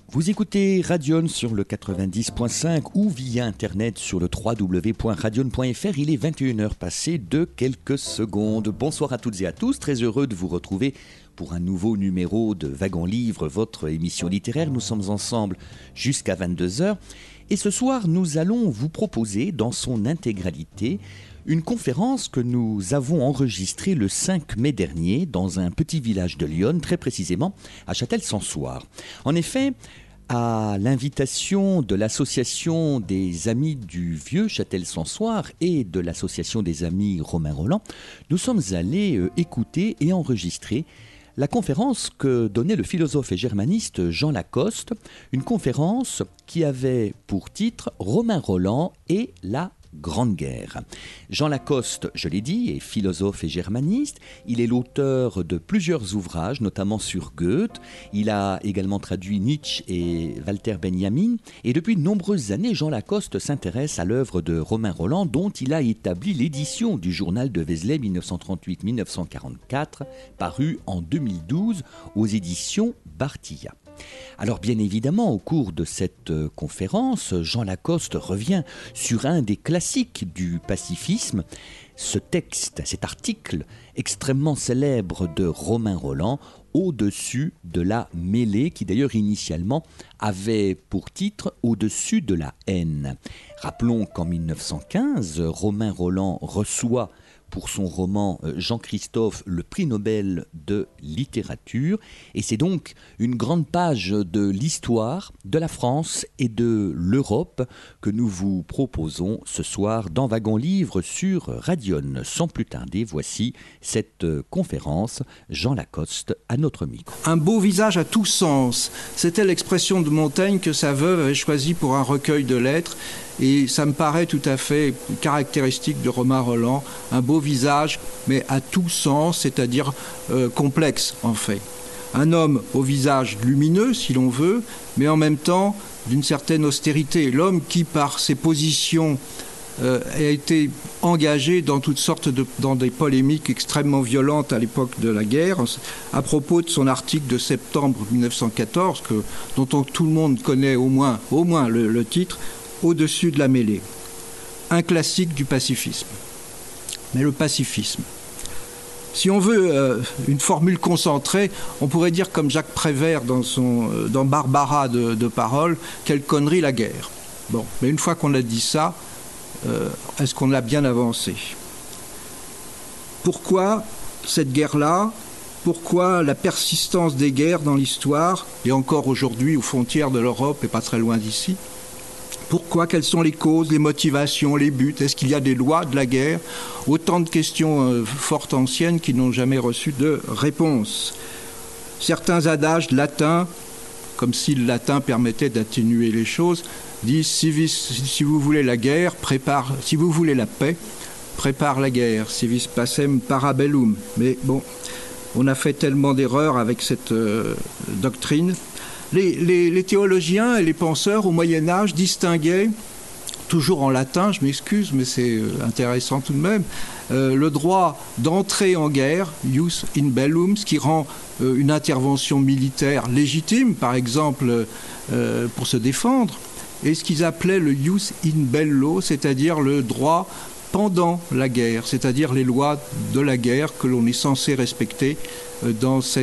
Vous écoutez Radion sur le 90.5 ou via internet sur le www.radion.fr. Il est 21h passé de quelques secondes. Bonsoir à toutes et à tous, très heureux de vous retrouver pour un nouveau numéro de Wagon Livre, votre émission littéraire. Nous sommes ensemble jusqu'à 22h. Et ce soir, nous allons vous proposer dans son intégralité une conférence que nous avons enregistrée le 5 mai dernier dans un petit village de Lyon, très précisément à Châtel-Sansoire. En effet, à l'invitation de l'association des Amis du Vieux Châtel-Sansoire et de l'association des Amis Romain Rolland, nous sommes allés écouter et enregistrer la conférence que donnait le philosophe et germaniste Jean Lacoste, une conférence qui avait pour titre « Romain Rolland et la Grande Guerre ». Jean Lacoste, je l'ai dit, est philosophe et germaniste. Il est l'auteur de plusieurs ouvrages, notamment sur Goethe. Il a également traduit Nietzsche et Walter Benjamin. Et depuis de nombreuses années, Jean Lacoste s'intéresse à l'œuvre de Romain Rolland, dont il a établi l'édition du journal de Vézelay 1938-1944, paru en 2012 aux éditions Bartilla. Alors bien évidemment, au cours de cette conférence, Jean Lacoste revient sur un des classiques du pacifisme, ce texte, cet article extrêmement célèbre de Romain Rolland, Au-dessus de la mêlée, qui d'ailleurs initialement avait pour titre Au-dessus de la haine. Rappelons qu'en 1915, Romain Rolland reçoit pour son roman Jean-Christophe le prix Nobel de littérature. Et c'est donc une grande page de l'histoire de la France et de l'Europe que nous vous proposons ce soir dans Wagon Livre sur Radion. Sans plus tarder, voici cette conférence. Jean Lacoste à notre micro. Un beau visage à tous sens. C'était l'expression de Montaigne que sa veuve avait choisie pour un recueil de lettres. Et ça me paraît tout à fait caractéristique de Romain Rolland, un beau visage, mais à tout sens, c'est-à-dire complexe en fait. Un homme au visage lumineux, si l'on veut, mais en même temps d'une certaine austérité. L'homme qui, par ses positions, a été engagé dans toutes sortes dans des polémiques extrêmement violentes à l'époque de la guerre, à propos de son article de septembre 1914, dont tout le monde connaît au moins le titre, Au-dessus de la mêlée, un classique du pacifisme. Mais le pacifisme, si on veut une formule concentrée, on pourrait dire comme Jacques Prévert dans Barbara de Parole, quelle connerie la guerre. Bon, mais une fois qu'on a dit ça, est-ce qu'on a bien avancé ? Pourquoi cette guerre-là ? Pourquoi la persistance des guerres dans l'histoire, et encore aujourd'hui aux frontières de l'Europe et pas très loin d'ici ? Pourquoi ? Quelles sont les causes, les motivations, les buts ? Est-ce qu'il y a des lois de la guerre ? Autant de questions fort anciennes qui n'ont jamais reçu de réponse. Certains adages latins, comme si le latin permettait d'atténuer les choses, disent si vous voulez la guerre, si vous voulez la paix, prépare la guerre. Civis pacem parabellum. Mais bon, on a fait tellement d'erreurs avec cette doctrine. Les théologiens et les penseurs au Moyen-Âge distinguaient, toujours en latin, je m'excuse, mais c'est intéressant tout de même, le droit d'entrer en guerre, ius in bellum, ce qui rend une intervention militaire légitime, par exemple, pour se défendre, et ce qu'ils appelaient le ius in bello, c'est-à-dire le droit pendant la guerre, c'est-à-dire les lois de la guerre que l'on est censé respecter dans ce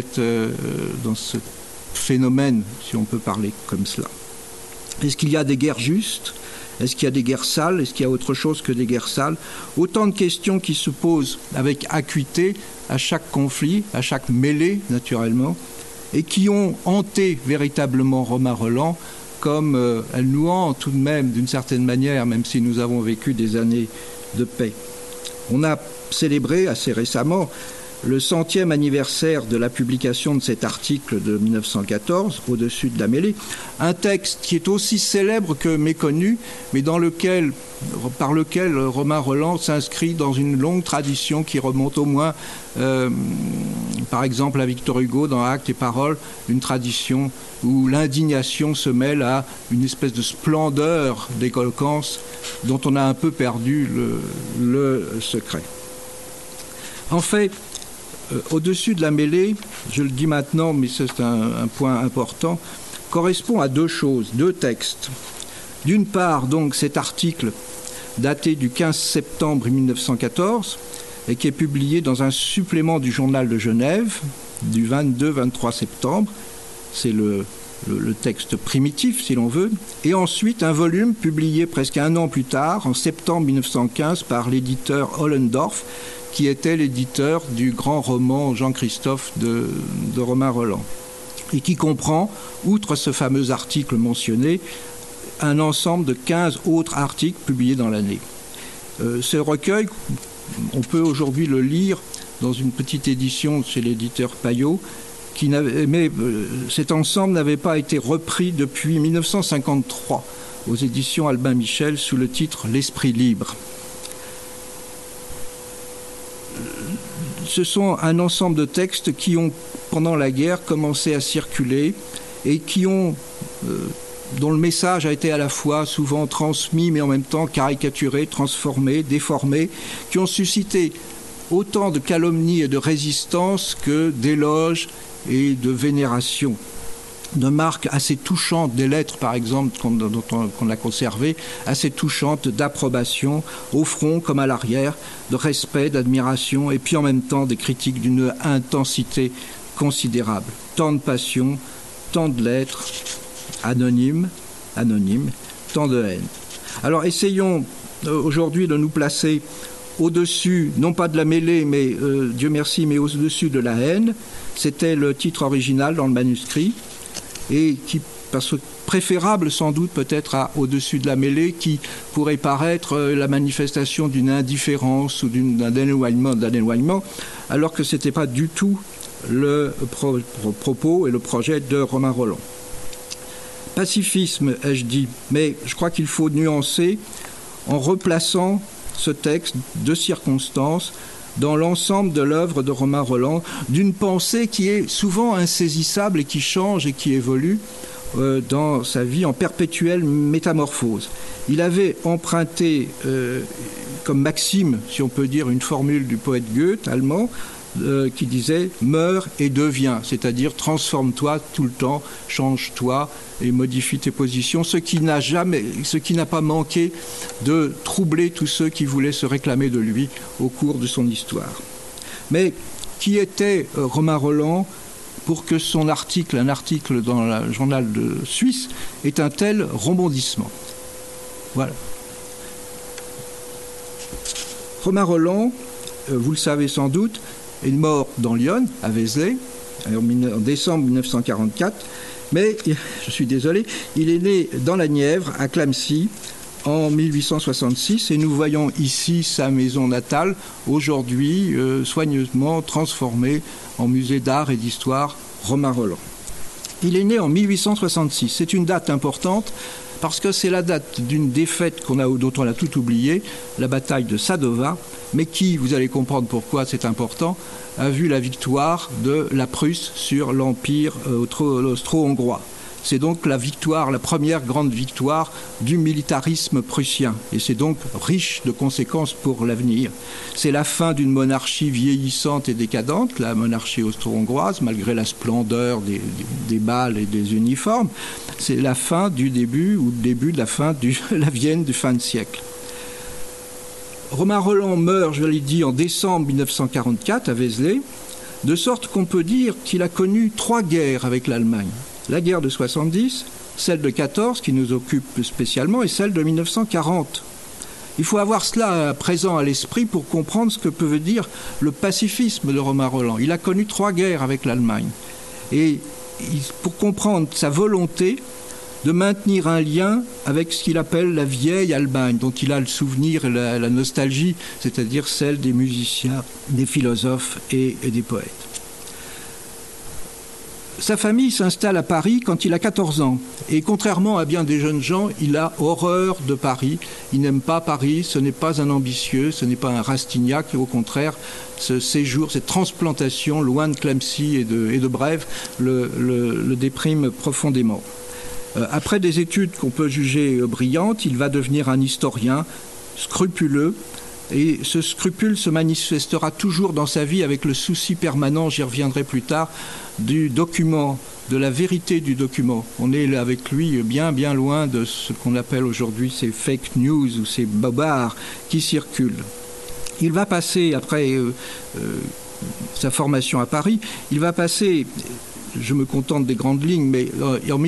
phénomène, si on peut parler comme cela. Est-ce qu'il y a des guerres justes ? Est-ce qu'il y a des guerres sales ? Est-ce qu'il y a autre chose que des guerres sales ? Autant de questions qui se posent avec acuité à chaque conflit, à chaque mêlée, naturellement, et qui ont hanté véritablement Romain Rolland, comme elles nous hantent tout de même, d'une certaine manière, même si nous avons vécu des années de paix. On a célébré assez récemment le 100e anniversaire de la publication de cet article de 1914, Au-dessus de la mêlée, un texte qui est aussi célèbre que méconnu, mais par lequel Romain Rolland s'inscrit dans une longue tradition qui remonte au moins, par exemple, à Victor Hugo, dans Actes et Paroles, une tradition où l'indignation se mêle à une espèce de splendeur d'éloquence dont on a un peu perdu le secret. En fait, au-dessus de la mêlée, je le dis maintenant, mais c'est un point important, correspond à deux choses, deux textes. D'une part, donc, cet article daté du 15 septembre 1914 et qui est publié dans un supplément du Journal de Genève du 22-23 septembre. C'est le texte primitif, si l'on veut. Et ensuite, un volume publié presque un an plus tard, en septembre 1915, par l'éditeur Ollendorff, qui était l'éditeur du grand roman Jean-Christophe de Romain Rolland, et qui comprend, outre ce fameux article mentionné, un ensemble de 15 autres articles publiés dans l'année. Ce recueil, on peut aujourd'hui le lire dans une petite édition chez l'éditeur Payot, mais cet ensemble n'avait pas été repris depuis 1953 aux éditions Albin Michel sous le titre « L'esprit libre ». Ce sont un ensemble de textes qui ont, pendant la guerre, commencé à circuler et dont le message a été à la fois souvent transmis, mais en même temps caricaturé, transformé, déformé, qui ont suscité autant de calomnies et de résistance que d'éloges et de vénération. De marques assez touchantes, des lettres par exemple qu'on a conservées, assez touchantes d'approbation, au front comme à l'arrière, de respect, d'admiration, et puis en même temps des critiques d'une intensité considérable. Tant de passion, tant de lettres, anonymes, tant de haine. Alors essayons aujourd'hui de nous placer au-dessus, non pas de la mêlée, mais Dieu merci, mais au-dessus de la haine. C'était le titre original dans le manuscrit, et qui, parce que préférable sans doute peut-être au-dessus de la mêlée, qui pourrait paraître la manifestation d'une indifférence ou d'un éloignement, alors que ce n'était pas du tout le propos et le projet de Romain Rolland. Pacifisme, ai-je dit, mais je crois qu'il faut nuancer en replaçant ce texte de circonstance dans l'ensemble de l'œuvre de Romain Rolland, d'une pensée qui est souvent insaisissable et qui change et qui évolue dans sa vie en perpétuelle métamorphose. Il avait emprunté comme maxime, si on peut dire, une formule du poète Goethe, allemand, qui disait « meurs et deviens », c'est-à-dire transforme-toi tout le temps, change-toi et modifie tes positions, ce qui n'a pas manqué de troubler tous ceux qui voulaient se réclamer de lui au cours de son histoire. Mais qui était Romain Rolland pour que son article, un article dans le journal de Suisse, ait un tel rebondissement? Voilà. Romain Rolland, vous le savez sans doute, est mort dans l'Yonne, à Vézelay, en décembre 1944, mais, je suis désolé, il est né dans la Nièvre, à Clamecy, en 1866, et nous voyons ici sa maison natale, aujourd'hui soigneusement transformée en musée d'art et d'histoire Romain Rolland. Il est né en 1866, c'est une date importante, parce que c'est la date d'une défaite dont on a tout oublié, la bataille de Sadova, mais qui, vous allez comprendre pourquoi c'est important, a vu la victoire de la Prusse sur l'Empire austro-hongrois. C'est donc la première grande victoire du militarisme prussien, et c'est donc riche de conséquences pour l'avenir. C'est la fin d'une monarchie vieillissante et décadente, la monarchie austro-hongroise, malgré la splendeur des bals et des uniformes. C'est la fin du début, ou le début de la fin de la Vienne du fin de siècle. Romain Rolland meurt, je l'ai dit, en décembre 1944 à Vézelay, de sorte qu'on peut dire qu'il a connu 3 guerres avec l'Allemagne. La guerre de 70, celle de 14 qui nous occupe spécialement et celle de 1940. Il faut avoir cela présent à l'esprit pour comprendre ce que peut dire le pacifisme de Romain Rolland. Il a connu 3 guerres avec l'Allemagne. Et pour comprendre sa volonté de maintenir un lien avec ce qu'il appelle la vieille Allemagne, dont il a le souvenir et la nostalgie, c'est-à-dire celle des musiciens, des philosophes et des poètes. Sa famille s'installe à Paris quand il a 14 ans. Et contrairement à bien des jeunes gens, il a horreur de Paris. Il n'aime pas Paris, ce n'est pas un ambitieux, ce n'est pas un Rastignac. Au contraire, ce séjour, cette transplantation loin de Clamecy et de Brève le déprime profondément. Après des études qu'on peut juger brillantes, il va devenir un historien scrupuleux, Et ce scrupule se manifestera toujours dans sa vie avec le souci permanent, j'y reviendrai plus tard, du document, de la vérité du document. On est avec lui bien loin de ce qu'on appelle aujourd'hui ces fake news ou ces bobards qui circulent. Il va passer, après sa formation à Paris, il va passer, je me contente des grandes lignes, mais en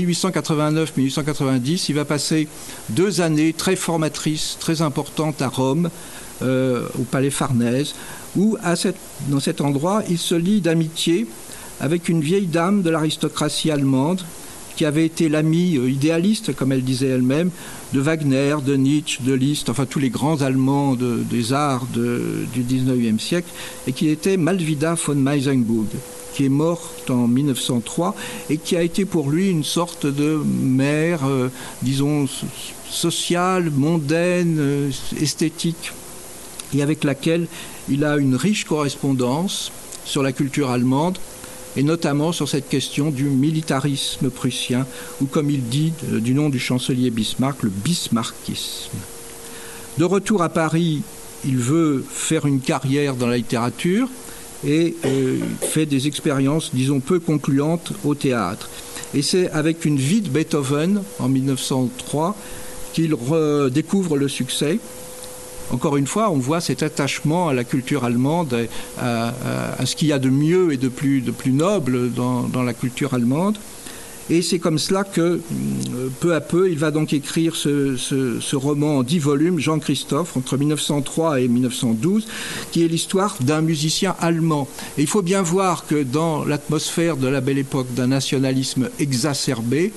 1889-1890, il va passer 2 années très formatrices, très importantes à Rome, au Palais Farnèse, où dans cet endroit, il se lie d'amitié avec une vieille dame de l'aristocratie allemande qui avait été l'amie idéaliste, comme elle disait elle-même, de Wagner, de Nietzsche, de Liszt, enfin tous les grands Allemands des arts du 19e siècle, et qui était Malvida von Meisenburg, qui est morte en 1903 et qui a été pour lui une sorte de mère, disons, sociale, mondaine, esthétique, et avec laquelle il a une riche correspondance sur la culture allemande, et notamment sur cette question du militarisme prussien, ou comme il dit du nom du chancelier Bismarck, le bismarckisme. De retour à Paris, il veut faire une carrière dans la littérature et fait des expériences, disons, peu concluantes au théâtre. Et c'est avec une vie de Beethoven, en 1903, qu'il redécouvre le succès. Encore une fois, on voit cet attachement à la culture allemande, à ce qu'il y a de mieux et de plus noble dans la culture allemande. Et c'est comme cela que, peu à peu, il va donc écrire ce roman en 10 volumes, Jean-Christophe, entre 1903 et 1912, qui est l'histoire d'un musicien allemand. Et il faut bien voir que dans l'atmosphère de la belle époque d'un nationalisme exacerbé,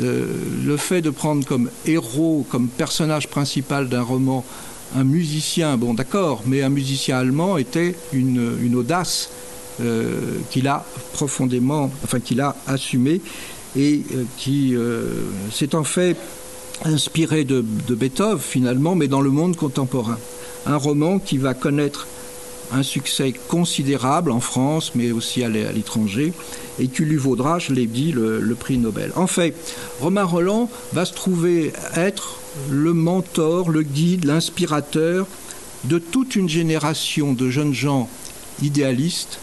le fait de prendre comme héros, comme personnage principal d'un roman, un musicien, bon d'accord, mais un musicien allemand était une audace qu'il a profondément, enfin qu'il a assumée et qui s'est en fait inspiré de Beethoven finalement, mais dans le monde contemporain. Un roman qui va connaître un succès considérable en France, mais aussi à l'étranger, et qui lui vaudra, je l'ai dit, le prix Nobel. En fait, Romain Rolland va se trouver être le mentor, le guide, l'inspirateur de toute une génération de jeunes gens idéalistes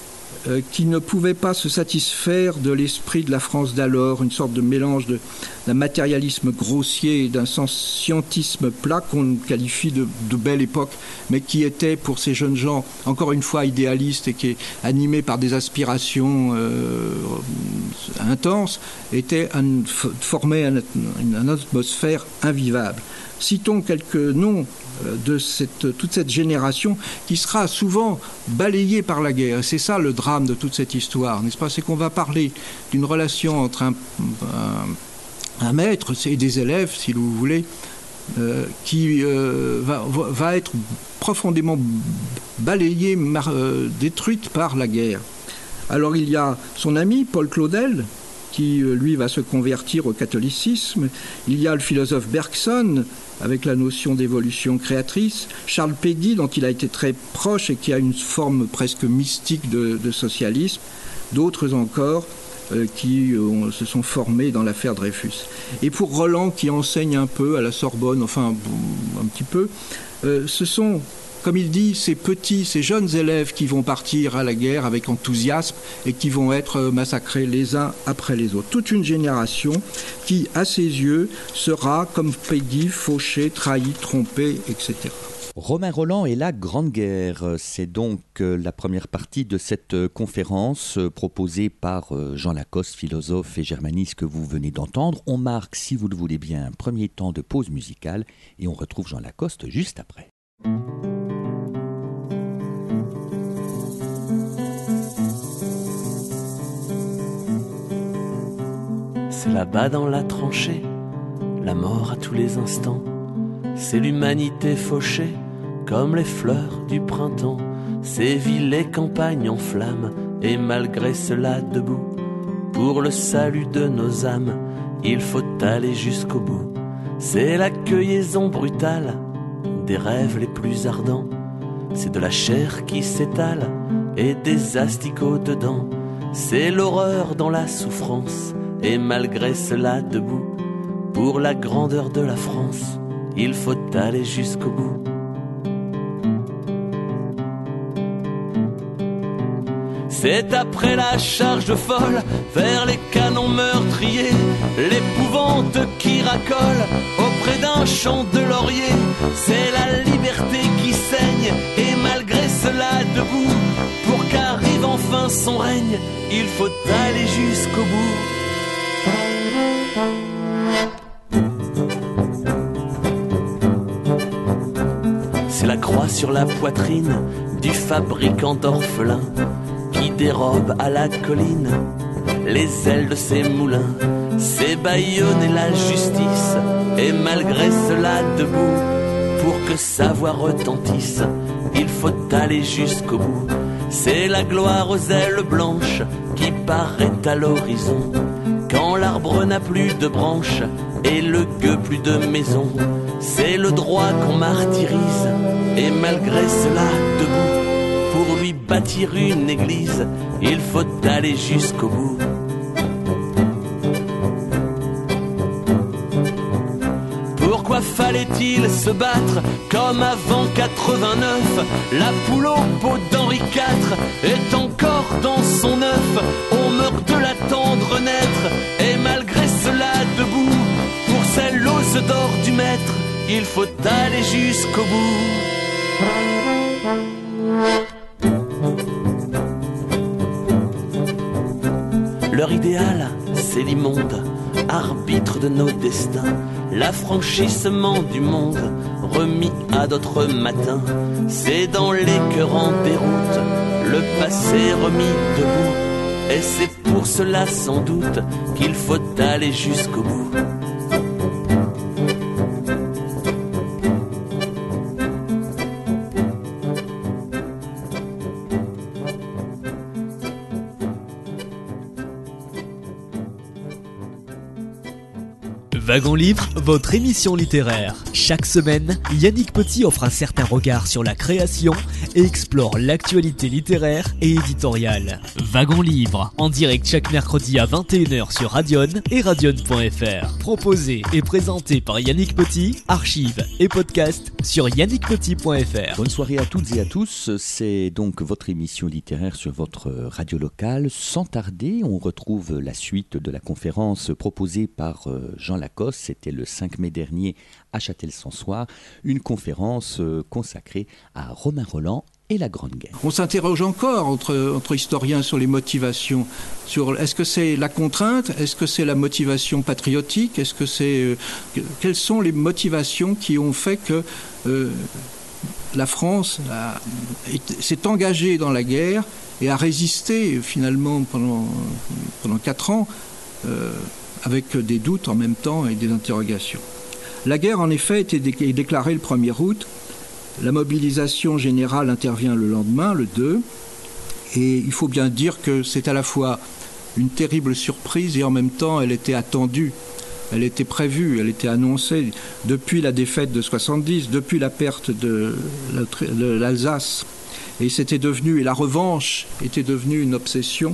qui ne pouvaient pas se satisfaire de l'esprit de la France d'alors, une sorte de mélange d'un matérialisme grossier et d'un scientisme plat qu'on qualifie de belle époque, mais qui était pour ces jeunes gens, encore une fois idéalistes et qui est animé par des aspirations intenses, formait une atmosphère invivable. Citons quelques noms de toute cette génération qui sera souvent balayée par la guerre. Et c'est ça le drame de toute cette histoire, n'est-ce pas? C'est qu'on va parler d'une relation entre un maître et des élèves, si vous voulez, qui va être profondément balayée, détruite par la guerre. Alors il y a son ami Paul Claudel, qui lui va se convertir au catholicisme. Il y a le philosophe Bergson, avec la notion d'évolution créatrice, Charles Péguy, dont il a été très proche et qui a une forme presque mystique de socialisme, d'autres encore qui se sont formés dans l'affaire Dreyfus. Et pour Roland, qui enseigne un peu à la Sorbonne, enfin un petit peu, ce sont, comme il dit, ces jeunes élèves qui vont partir à la guerre avec enthousiasme et qui vont être massacrés les uns après les autres. Toute une génération qui, à ses yeux, sera, comme Péguy, fauchée, trahie, trompée, etc. Romain Rolland et la Grande Guerre, c'est donc la première partie de cette conférence proposée par Jean Lacoste, philosophe et germaniste que vous venez d'entendre. On marque, si vous le voulez bien, un premier temps de pause musicale et on retrouve Jean Lacoste juste après. C'est là-bas dans la tranchée, la mort à tous les instants. C'est l'humanité fauchée, comme les fleurs du printemps. Ces villes et campagnes en flammes, et malgré cela debout. Pour le salut de nos âmes, il faut aller jusqu'au bout. C'est la cueillison brutale des rêves les plus ardents. C'est de la chair qui s'étale et des asticots dedans. C'est l'horreur dans la souffrance, et malgré cela debout. Pour la grandeur de la France, il faut aller jusqu'au bout. C'est après la charge folle vers les canons meurtriers, l'épouvante qui racole auprès d'un champ de laurier. C'est la liberté qui saigne et malgré cela debout, pour qu'arrive enfin son règne, il faut aller jusqu'au bout. C'est la croix sur la poitrine du fabricant d'orphelins qui dérobe à la colline les ailes de ses moulins. C'est bâillonner la justice et malgré cela debout, pour que sa voix retentisse, il faut aller jusqu'au bout. C'est la gloire aux ailes blanches qui paraît à l'horizon quand l'arbre n'a plus de branches et le gueux plus de maison. C'est le droit qu'on martyrise et malgré cela debout, pour lui bâtir une église, il faut aller jusqu'au bout. Pourquoi fallait-il se battre comme avant 89? La poule aux peaux d'Henri IV est encore dans son œuf. On meurt de l'attendre naître et malgré cela debout, pour celle aux d'or du maître, il faut aller jusqu'au bout. Leur idéal, c'est l'immonde, arbitre de nos destins, l'affranchissement du monde, remis à d'autres matins. C'est dans l'écœurant déroute, le passé remis debout, et c'est pour cela sans doute qu'il faut aller jusqu'au bout. Wagon Livre, votre émission littéraire. Chaque semaine, Yannick Petit offre un certain regard sur la création et explore l'actualité littéraire et éditoriale. Wagon Livre, en direct chaque mercredi à 21h sur Radion et radion.fr. Proposé et présenté par Yannick Petit, archives et podcast sur yannickpetit.fr. Bonne soirée à toutes et à tous, c'est donc votre émission littéraire sur votre radio locale. Sans tarder, on retrouve la suite de la conférence proposée par Jean Lacoste. C'était le 5 mai dernier à Châtel-Sansoire, une conférence consacrée à Romain Rolland et la Grande Guerre. On s'interroge encore entre historiens sur les motivations. Sur est-ce que c'est la contrainte? Est-ce que c'est la motivation patriotique? Est-ce que c'est quelles sont les motivations qui ont fait que la France s'est engagée dans la guerre et a résisté finalement pendant 4 ans avec des doutes en même temps et des interrogations. La guerre, en effet, est déclarée le 1er août. La mobilisation générale intervient le lendemain, le 2. Et il faut bien dire que c'est à la fois une terrible surprise et en même temps, elle était attendue. Elle était prévue, elle était annoncée depuis la défaite de 70, depuis la perte de l'Alsace. Et la revanche était devenue une obsession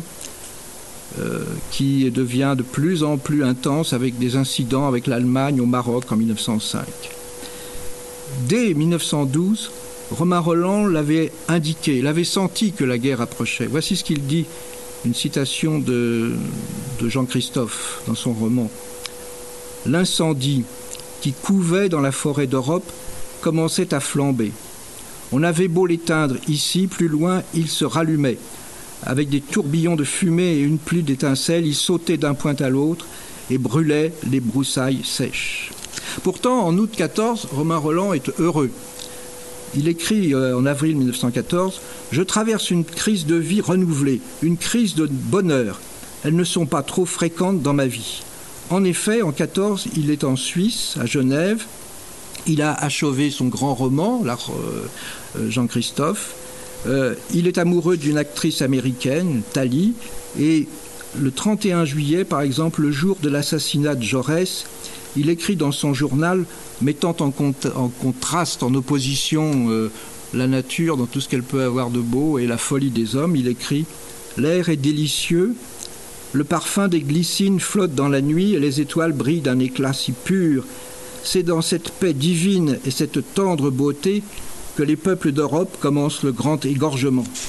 qui devient de plus en plus intense avec des incidents avec l'Allemagne au Maroc en 1905. Dès 1912, Romain Rolland l'avait indiqué, il avait senti que la guerre approchait. Voici ce qu'il dit, une citation de Jean Christophe dans son roman. « L'incendie qui couvait dans la forêt d'Europe commençait à flamber. On avait beau l'éteindre ici, plus loin, il se rallumait. Avec des tourbillons de fumée et une pluie d'étincelles, il sautait d'un point à l'autre et brûlait les broussailles sèches. » Pourtant, en août 14, Romain Rolland est heureux. Il écrit en avril 1914 « Je traverse une crise de vie renouvelée, une crise de bonheur. Elles ne sont pas trop fréquentes dans ma vie. » En effet, en 14, il est en Suisse, à Genève. Il a achevé son grand roman, Jean Christophe. Il est amoureux d'une actrice américaine, Thalie, et le 31 juillet, par exemple, le jour de l'assassinat de Jaurès, il écrit dans son journal, mettant en contraste, en opposition, la nature dans tout ce qu'elle peut avoir de beau et la folie des hommes, il écrit « L'air est délicieux, le parfum des glycines flotte dans la nuit et les étoiles brillent d'un éclat si pur. C'est dans cette paix divine et cette tendre beauté que les peuples d'Europe commencent le grand égorgement. »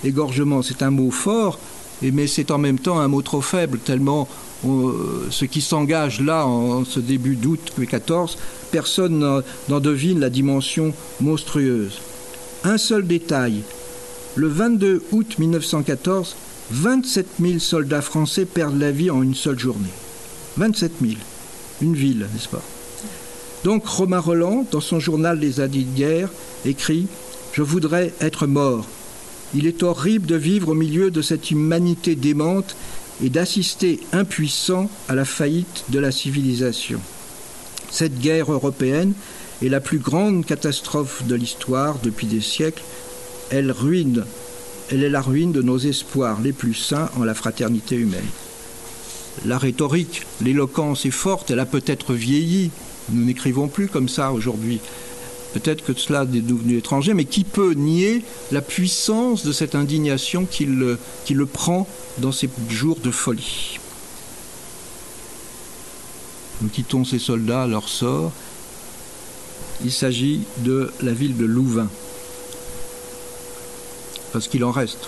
égorgement, c'est un mot fort, mais c'est en même temps un mot trop faible, tellement ce qui s'engage là en ce début d'août 14, personne n'en devine la dimension monstrueuse. Un seul détail, le 22 août 1914, 27 000 soldats français perdent la vie en une seule journée. 27 000, une ville, n'est-ce pas? Donc Romain Rolland, dans son journal Les années de guerre, écrit « Je voudrais être mort. Il est horrible de vivre au milieu de cette humanité démente et d'assister impuissant à la faillite de la civilisation. Cette guerre européenne est la plus grande catastrophe de l'histoire depuis des siècles. Elle est la ruine de nos espoirs les plus saints en la fraternité humaine. » La rhétorique, l'éloquence est forte, elle a peut-être vieilli. Nous n'écrivons plus comme ça aujourd'hui. Peut-être que cela est devenu étranger, mais qui peut nier la puissance de cette indignation qui le prend dans ces jours de folie? Nous quittons ces soldats à leur sort. Il s'agit de la ville de Louvain, parce qu'il en reste.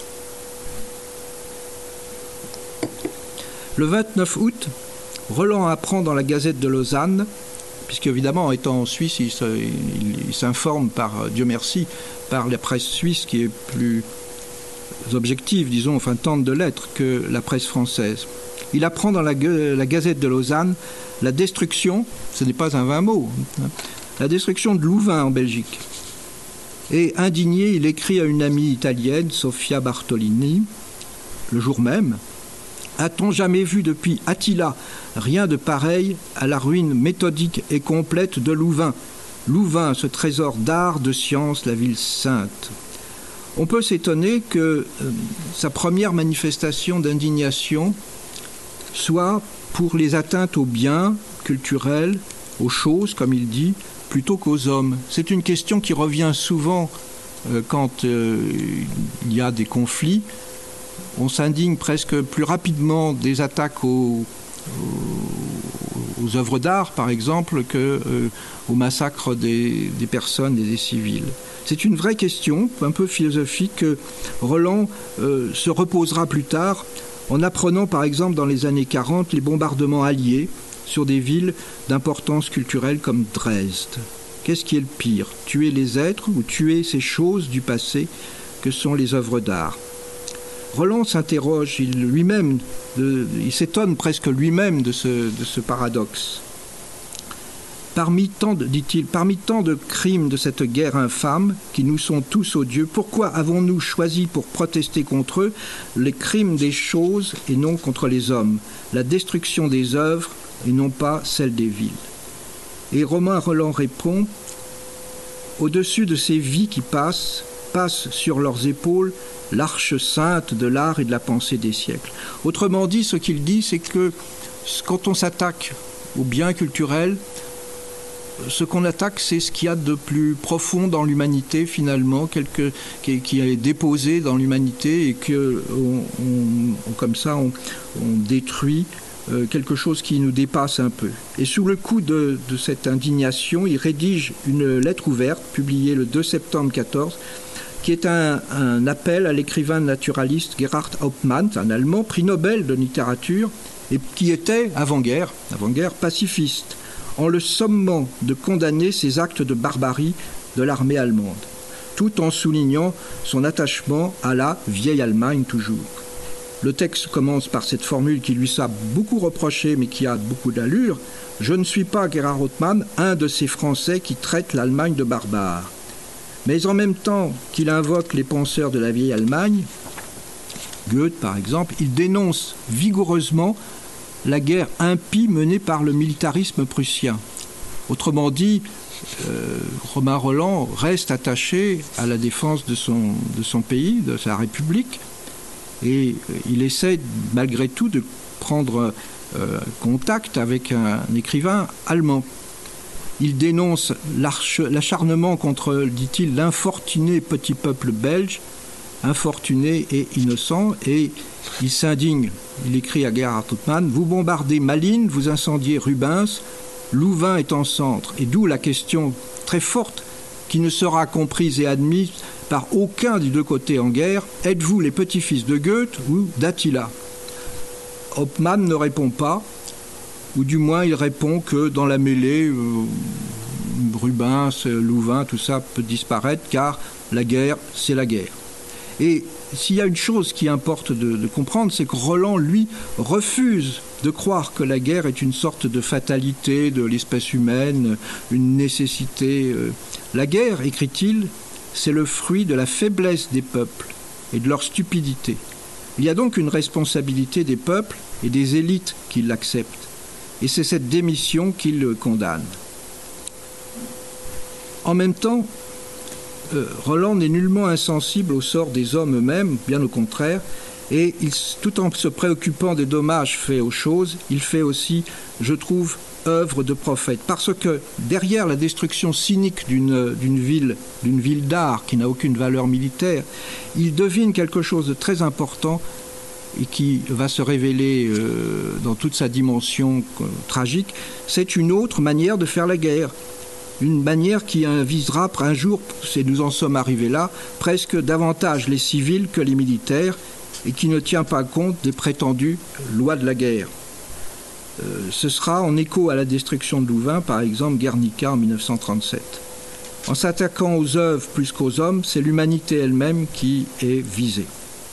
Le 29 août, Rolland apprend dans la Gazette de Lausanne, puisque évidemment, en étant en Suisse, il s'informe par, Dieu merci, par la presse suisse qui est plus objective, disons, enfin tente de l'être que la presse française. Il apprend dans la Gazette de Lausanne la destruction, ce n'est pas un vain mot, la destruction de Louvain en Belgique. Et indigné, il écrit à une amie italienne, Sofia Bartolini, le jour même: « A-t-on jamais vu depuis Attila rien de pareil à la ruine méthodique et complète de Louvain? Louvain, ce trésor d'art, de science, la ville sainte. » On peut s'étonner que sa première manifestation d'indignation soit pour les atteintes aux biens culturels, aux choses, comme il dit, plutôt qu'aux hommes. C'est une question qui revient souvent quand il y a des conflits. On s'indigne presque plus rapidement des attaques aux œuvres d'art, par exemple, qu'au massacre des personnes et des civils. C'est une vraie question, un peu philosophique, que Rolland se reposera plus tard en apprenant, par exemple, dans les années 40, les bombardements alliés sur des villes d'importance culturelle comme Dresde. Qu'est-ce qui est le pire? Tuer les êtres ou tuer ces choses du passé que sont les œuvres d'art? Rolland s'interroge il s'étonne presque lui-même de ce paradoxe. Parmi tant de crimes de cette guerre infâme qui nous sont tous odieux, pourquoi avons-nous choisi pour protester contre eux les crimes des choses et non contre les hommes, la destruction des œuvres et non pas celle des villes? Et Romain Rolland répond: au-dessus de ces vies qui passe sur leurs épaules l'arche sainte de l'art et de la pensée des siècles. Autrement dit, ce qu'il dit, c'est que quand on s'attaque aux biens culturels, ce qu'on attaque, c'est ce qu'il y a de plus profond dans l'humanité, finalement, qui est déposé dans l'humanité, et que comme ça, on détruit quelque chose qui nous dépasse un peu. Et sous le coup de cette indignation, il rédige une lettre ouverte, publiée le 2 septembre 14, qui est un appel à l'écrivain naturaliste Gerhard Hauptmann, un Allemand, prix Nobel de littérature, et qui était, avant-guerre, pacifiste, en le sommant de condamner ces actes de barbarie de l'armée allemande, tout en soulignant son attachement à la vieille Allemagne toujours. Le texte commence par cette formule qui lui a beaucoup reproché, mais qui a beaucoup d'allure: « Je ne suis pas, Gerhard Hauptmann, un de ces Français qui traitent l'Allemagne de barbare. » Mais en même temps qu'il invoque les penseurs de la vieille Allemagne, Goethe par exemple, il dénonce vigoureusement la guerre impie menée par le militarisme prussien. Autrement dit, Romain Rolland reste attaché à la défense de son pays, de sa République, et il essaie malgré tout de prendre contact avec un écrivain allemand. Il dénonce l'acharnement contre, dit-il, l'infortuné petit peuple belge, infortuné et innocent, et il s'indigne. Il écrit à Gerhard Hauptmann: « Vous bombardez Malines, vous incendiez Rubens, Louvain est en centre. » Et d'où la question très forte qui ne sera comprise et admise par aucun des deux côtés en guerre, êtes-vous les petits-fils de Goethe ou d'Attila ? Hauptmann ne répond pas, ou du moins il répond que dans la mêlée, Rubens, Louvain, tout ça peut disparaître, car la guerre, c'est la guerre. Et s'il y a une chose qui importe de comprendre, c'est que Roland, lui, refuse de croire que la guerre est une sorte de fatalité de l'espèce humaine, une nécessité. La guerre, écrit-il, c'est le fruit de la faiblesse des peuples et de leur stupidité. Il y a donc une responsabilité des peuples et des élites qui l'acceptent. Et c'est cette démission qu'il condamne. En même temps, Roland n'est nullement insensible au sort des hommes eux-mêmes, bien au contraire, et tout en se préoccupant des dommages faits aux choses, il fait aussi, je trouve, œuvre de prophète. Parce que derrière la destruction cynique d'une ville d'art qui n'a aucune valeur militaire, il devine quelque chose de très important et qui va se révéler dans toute sa dimension tragique. C'est une autre manière de faire la guerre. Une manière qui visera un jour, et nous en sommes arrivés là, presque davantage les civils que les militaires, et qui ne tient pas compte des prétendues lois de la guerre. Ce sera en écho à la destruction de Louvain, par exemple Guernica en 1937. En s'attaquant aux œuvres plus qu'aux hommes, c'est l'humanité elle-même qui est visée.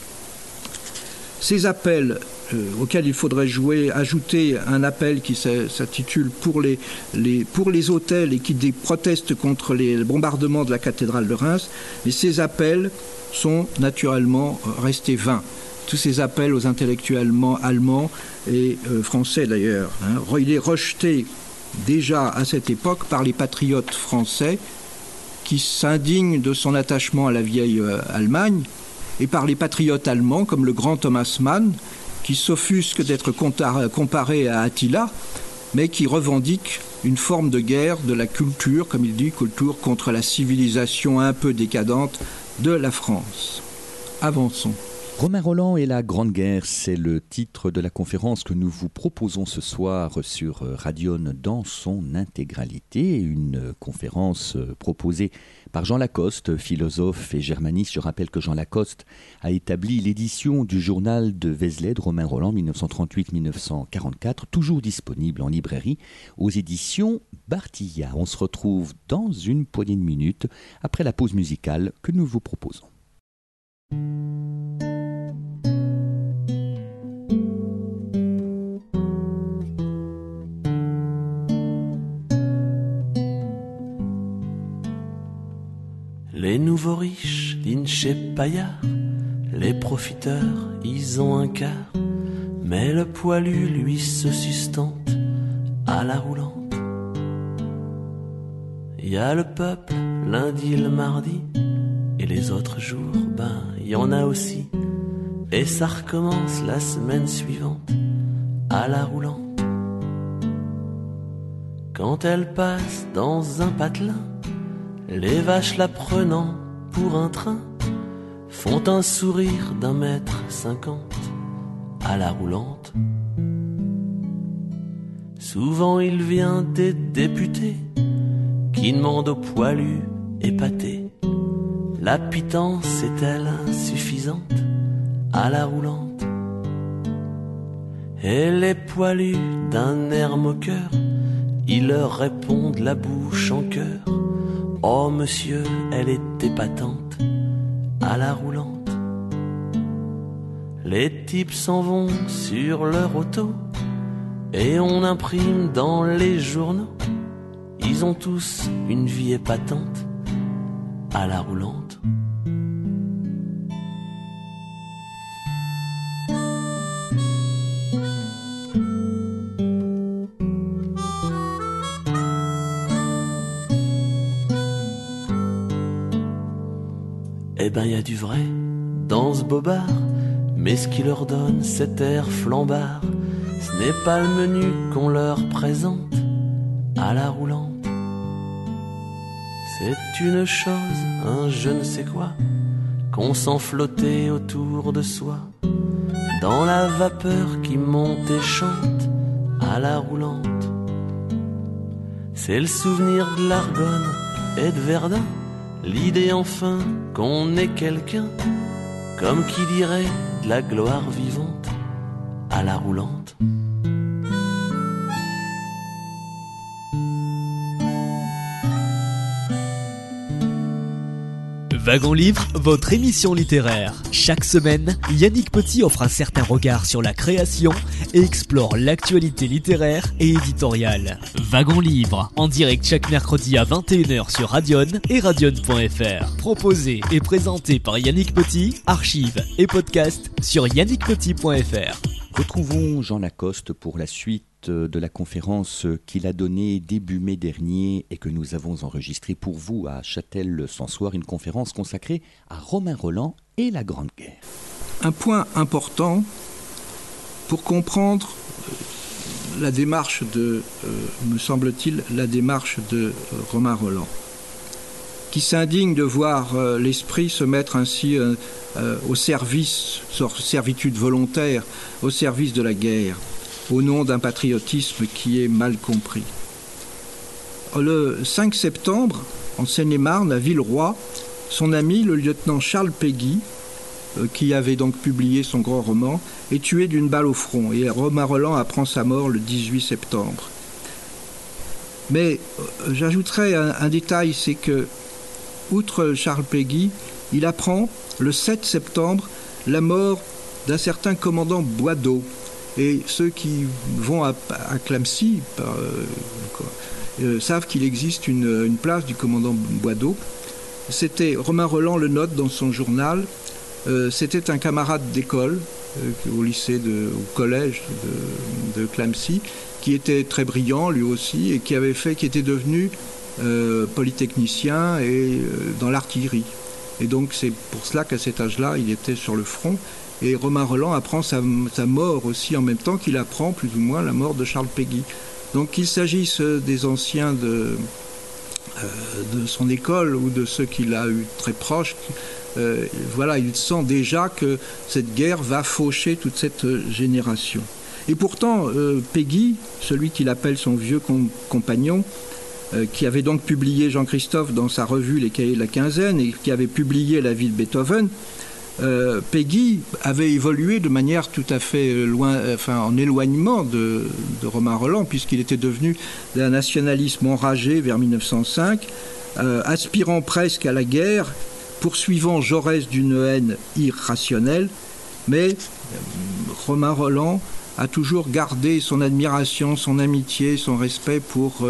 Ces appels auxquels il faudrait ajouter un appel qui s'intitule pour les hôtels et qui proteste contre les bombardements de la cathédrale de Reims, mais ces appels sont naturellement restés vains. Tous ces appels aux intellectuels allemands et français d'ailleurs. Il est rejeté déjà à cette époque par les patriotes français qui s'indignent de son attachement à la vieille Allemagne et par les patriotes allemands comme le grand Thomas Mann qui s'offusque d'être comparé à Attila, mais qui revendique une forme de guerre de la culture, comme il dit, culture contre la civilisation un peu décadente de la France. Avançons. Romain Rolland et la Grande Guerre, c'est le titre de la conférence que nous vous proposons ce soir sur Radion dans son intégralité. Une conférence proposée par Jean Lacoste, philosophe et germaniste. Je rappelle que Jean Lacoste a établi l'édition du journal de Vézelay de Romain Rolland 1938-1944, toujours disponible en librairie aux éditions Bartilla. On se retrouve dans une poignée de minutes après la pause musicale que nous vous proposons. Les nouveaux riches dînent chez Paillard, les profiteurs, ils ont un quart, mais le poilu, lui, se sustente à la roulante. Y a le peuple, lundi, le mardi, et les autres jours, y en a aussi, et ça recommence la semaine suivante à la roulante. Quand elle passe dans un patelin, les vaches la prenant pour un train font un sourire d'1,50 m à la roulante. Souvent il vient des députés qui demandent aux poilus épatés. La pitance est-elle insuffisante à la roulante? Et les poilus d'un air moqueur, ils leur répondent la bouche en cœur: oh monsieur, elle est épatante à la roulante. Les types s'en vont sur leur auto et on imprime dans les journaux. Ils ont tous une vie épatante à la roulante. Eh ben y a du vrai dans ce bobard, mais ce qui leur donne cet air flambard, ce n'est pas le menu qu'on leur présente à la roulante. C'est une chose, un je ne sais quoi, qu'on sent flotter autour de soi, dans la vapeur qui monte et chante à la roulante. C'est le souvenir de l'Argonne et de Verdun, l'idée enfin qu'on est quelqu'un, comme qui dirait de la gloire vivante à la roulante. Wagon Livre, votre émission littéraire. Chaque semaine, Yannick Petit offre un certain regard sur la création et explore l'actualité littéraire et éditoriale. Wagon Livre, en direct chaque mercredi à 21h sur Radion et radion.fr. Proposé et présenté par Yannick Petit, archives et podcasts sur yannickpetit.fr. Retrouvons Jean Lacoste pour la suite de la conférence qu'il a donnée début mai dernier et que nous avons enregistrée pour vous à Châtel-Sansoire, une conférence consacrée à Romain Rolland et la Grande Guerre. Un point important pour comprendre la démarche me semble-t-il, la démarche de Romain Rolland, qui s'indigne de voir l'esprit se mettre ainsi au service, servitude volontaire, au service de la guerre, au nom d'un patriotisme qui est mal compris. Le 5 septembre, en Seine-et-Marne, à Villeroy, son ami, le lieutenant Charles Péguy, qui avait donc publié son grand roman, est tué d'une balle au front. Et Romain Rolland apprend sa mort le 18 septembre. Mais j'ajouterais un détail, c'est que, outre Charles Péguy, il apprend le 7 septembre la mort d'un certain commandant Boideau. Et ceux qui vont à Clamecy savent qu'il existe une place du commandant Boideau. C'était, Romain Rolland le note dans son journal, c'était un camarade d'école au collège de Clamecy, qui était très brillant lui aussi et qui était devenu polytechnicien et dans l'artillerie. Et donc c'est pour cela qu'à cet âge-là, il était sur le front. Et Romain Rolland apprend sa mort aussi en même temps qu'il apprend plus ou moins la mort de Charles Péguy. Donc qu'il s'agisse des anciens de son école ou de ceux qu'il a eu très proches, voilà, il sent déjà que cette guerre va faucher toute cette génération. Et pourtant, Péguy, celui qu'il appelle son vieux compagnon, qui avait donc publié Jean-Christophe dans sa revue Les Cahiers de la Quinzaine et qui avait publié La vie de Beethoven, Péguy avait évolué de manière tout à fait en éloignement de Romain Rolland, puisqu'il était devenu d'un nationalisme enragé vers 1905, aspirant presque à la guerre, poursuivant Jaurès d'une haine irrationnelle, mais Romain Rolland a toujours gardé son admiration, son amitié, son respect pour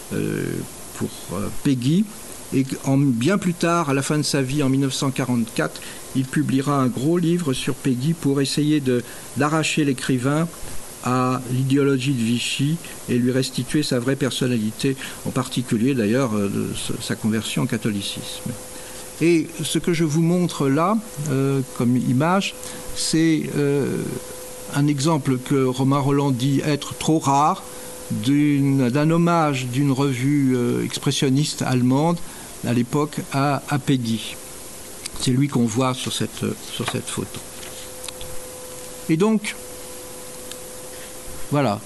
Péguy. Et bien plus tard, à la fin de sa vie, en 1944, il publiera un gros livre sur Péguy pour essayer d'arracher l'écrivain à l'idéologie de Vichy et lui restituer sa vraie personnalité, en particulier d'ailleurs sa conversion au catholicisme. Et ce que je vous montre là, comme image, c'est un exemple que Romain Rolland dit être trop rare, d'un hommage d'une revue expressionniste allemande à l'époque à Péguy. C'est lui qu'on voit sur cette photo. Et donc, voilà.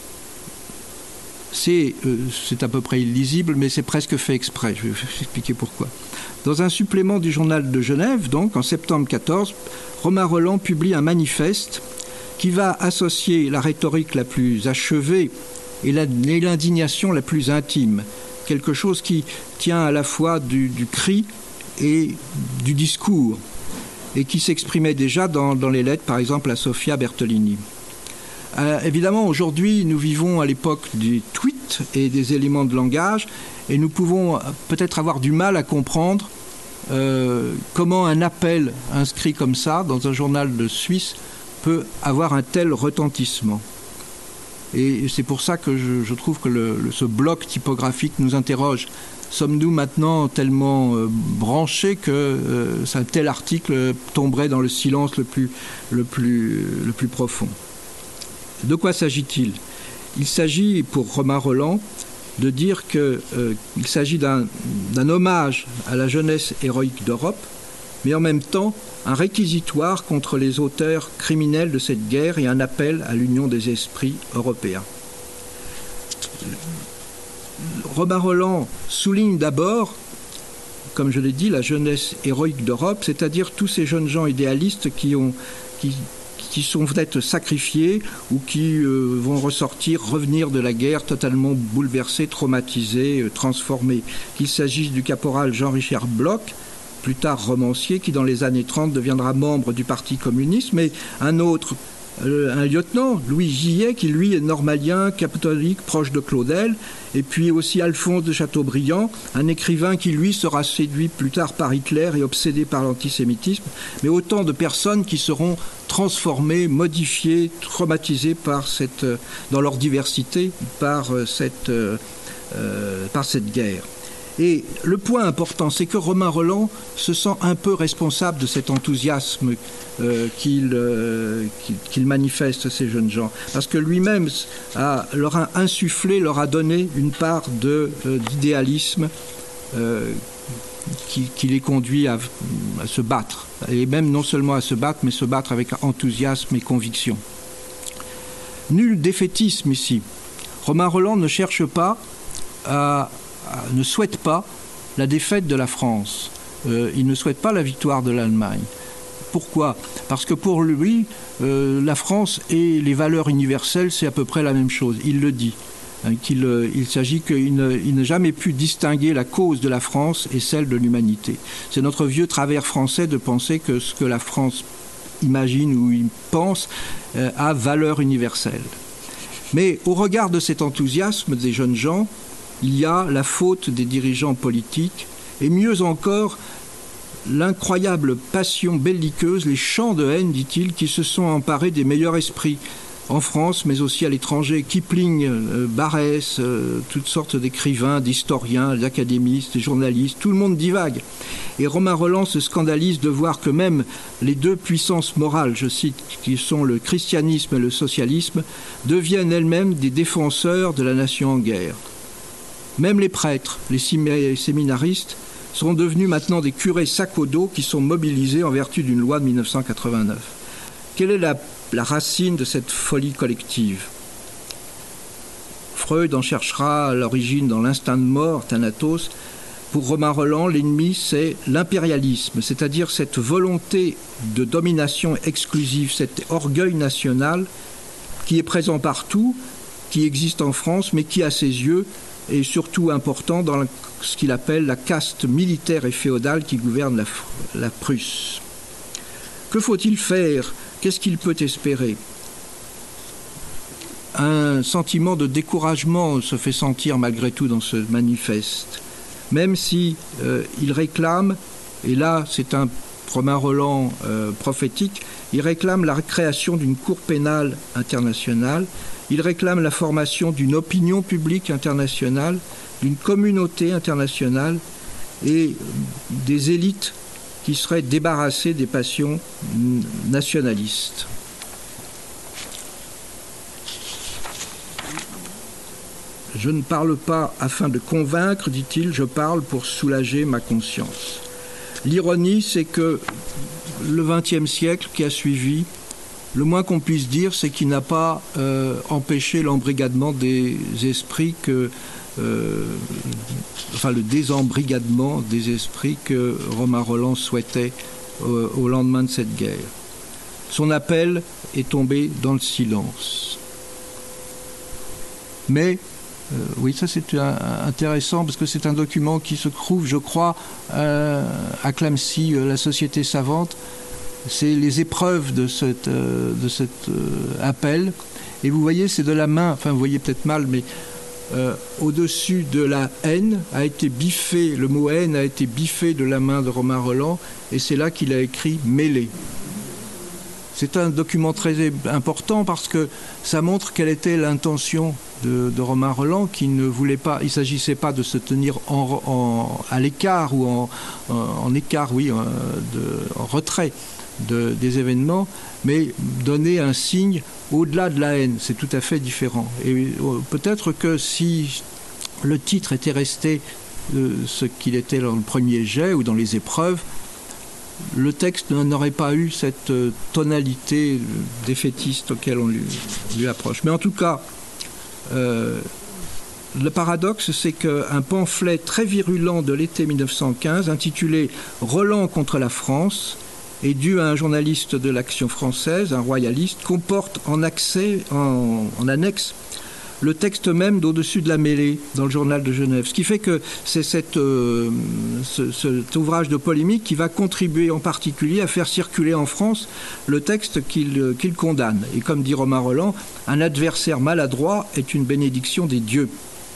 C'est à peu près illisible, mais c'est presque fait exprès. Je vais vous expliquer pourquoi. Dans un supplément du journal de Genève, donc en septembre 14, Romain Rolland publie un manifeste qui va associer la rhétorique la plus achevée et l'indignation la plus intime. Quelque chose qui tient à la fois du cri et du discours, et qui s'exprimait déjà dans les lettres, par exemple, à Sofia Bertolini. Évidemment, aujourd'hui, nous vivons à l'époque des tweets et des éléments de langage, et nous pouvons peut-être avoir du mal à comprendre comment un appel inscrit comme ça, dans un journal de Suisse, peut avoir un tel retentissement. Et c'est pour ça que je trouve que ce bloc typographique nous interroge. Sommes-nous maintenant tellement branchés que un tel article tomberait dans le silence le plus profond? De quoi s'agit-il? Il s'agit, pour Romain Rolland, de dire qu'il s'agit d'un hommage à la jeunesse héroïque d'Europe, mais en même temps un réquisitoire contre les auteurs criminels de cette guerre et un appel à l'union des esprits européens. Romain Rolland souligne d'abord comme je l'ai dit, la jeunesse héroïque d'Europe, c'est-à-dire tous ces jeunes gens idéalistes qui sont peut-être sacrifiés ou qui vont revenir de la guerre totalement bouleversés, traumatisés, transformés. Qu'il s'agisse du caporal Jean-Richard Bloch, plus tard romancier, qui dans les années 30 deviendra membre du Parti communiste, mais un autre, un lieutenant, Louis Gillet, qui lui est normalien, catholique, proche de Claudel, et puis aussi Alphonse de Chateaubriand, un écrivain qui lui sera séduit plus tard par Hitler et obsédé par l'antisémitisme, mais autant de personnes qui seront transformées, modifiées, traumatisées dans leur diversité par cette guerre. Et le point important, c'est que Romain Rolland se sent un peu responsable de cet enthousiasme qu'il manifeste, ces jeunes gens. Parce que lui-même leur a insufflé, leur a donné une part d'idéalisme qui les conduit à se battre. Et même non seulement à se battre, mais se battre avec enthousiasme et conviction. Nul défaitisme ici. Romain Rolland ne cherche pas ne souhaite pas la défaite de la France. Il ne souhaite pas la victoire de l'Allemagne. Pourquoi ? Parce que pour lui, la France et les valeurs universelles, c'est à peu près la même chose. Il le dit. Il s'agit qu'il n'a jamais pu distinguer la cause de la France et celle de l'humanité. C'est notre vieux travers français de penser que ce que la France imagine ou il pense a valeur universelle. Mais au regard de cet enthousiasme des jeunes gens, il y a la faute des dirigeants politiques et mieux encore l'incroyable passion belliqueuse, les chants de haine, dit-il, qui se sont emparés des meilleurs esprits en France mais aussi à l'étranger. Kipling, Barrès, toutes sortes d'écrivains, d'historiens, d'académistes, des journalistes, tout le monde divague. Et Romain Rolland se scandalise de voir que même les deux puissances morales, je cite, qui sont le christianisme et le socialisme, deviennent elles-mêmes des défenseurs de la nation en guerre. Même les prêtres, les séminaristes, sont devenus maintenant des curés sac au dos qui sont mobilisés en vertu d'une loi de 1989. Quelle est la racine de cette folie collective ? Freud en cherchera l'origine dans l'instinct de mort, Thanatos. Pour Romain Rolland, l'ennemi, c'est l'impérialisme, c'est-à-dire cette volonté de domination exclusive, cet orgueil national qui est présent partout, qui existe en France, mais qui, à ses yeux, est surtout important dans ce qu'il appelle la caste militaire et féodale qui gouverne la Prusse. Que faut-il faire ? Qu'est-ce qu'il peut espérer ? Un sentiment de découragement se fait sentir malgré tout dans ce manifeste. Même si il réclame, et là c'est un Romain Rolland prophétique, il réclame la création d'une cour pénale internationale. Il réclame la formation d'une opinion publique internationale, d'une communauté internationale et des élites qui seraient débarrassées des passions nationalistes. Je ne parle pas afin de convaincre, dit-il, je parle pour soulager ma conscience. L'ironie, c'est que le XXe siècle qui a suivi, le moins qu'on puisse dire, c'est qu'il n'a pas empêché l'embrigadement des esprits le désembrigadement des esprits que Romain Rolland souhaitait au lendemain de cette guerre. Son appel est tombé dans le silence. Mais, oui, ça c'est intéressant parce que c'est un document qui se trouve, je crois, à Clamecy, la Société savante. C'est les épreuves de cet appel. Et vous voyez, c'est de la main, enfin vous voyez peut-être mal, mais au-dessus de la haine a été biffé, le mot haine a été biffé de la main de Romain Rolland, et c'est là qu'il a écrit « mêlé ». C'est un document très important parce que ça montre quelle était l'intention de Romain Rolland, qui ne voulait pas, il ne s'agissait pas de se tenir à l'écart ou en écart, oui, en retrait des événements, mais donner un signe au-delà de la haine. C'est tout à fait différent. Et peut-être que si le titre était resté ce qu'il était dans le premier jet ou dans les épreuves, le texte n'aurait pas eu cette tonalité défaitiste auquel on lui approche. Mais en tout cas, le paradoxe, c'est qu'un pamphlet très virulent de l'été 1915, intitulé « Roland contre la France », et dû à un journaliste de l'Action française, un royaliste, comporte en annexe le texte même d'Au-dessus de la mêlée dans le journal de Genève. Ce qui fait que c'est cet ouvrage de polémique qui va contribuer en particulier à faire circuler en France le texte qu'il condamne. Et comme dit Romain Rolland, un adversaire maladroit est une bénédiction des dieux.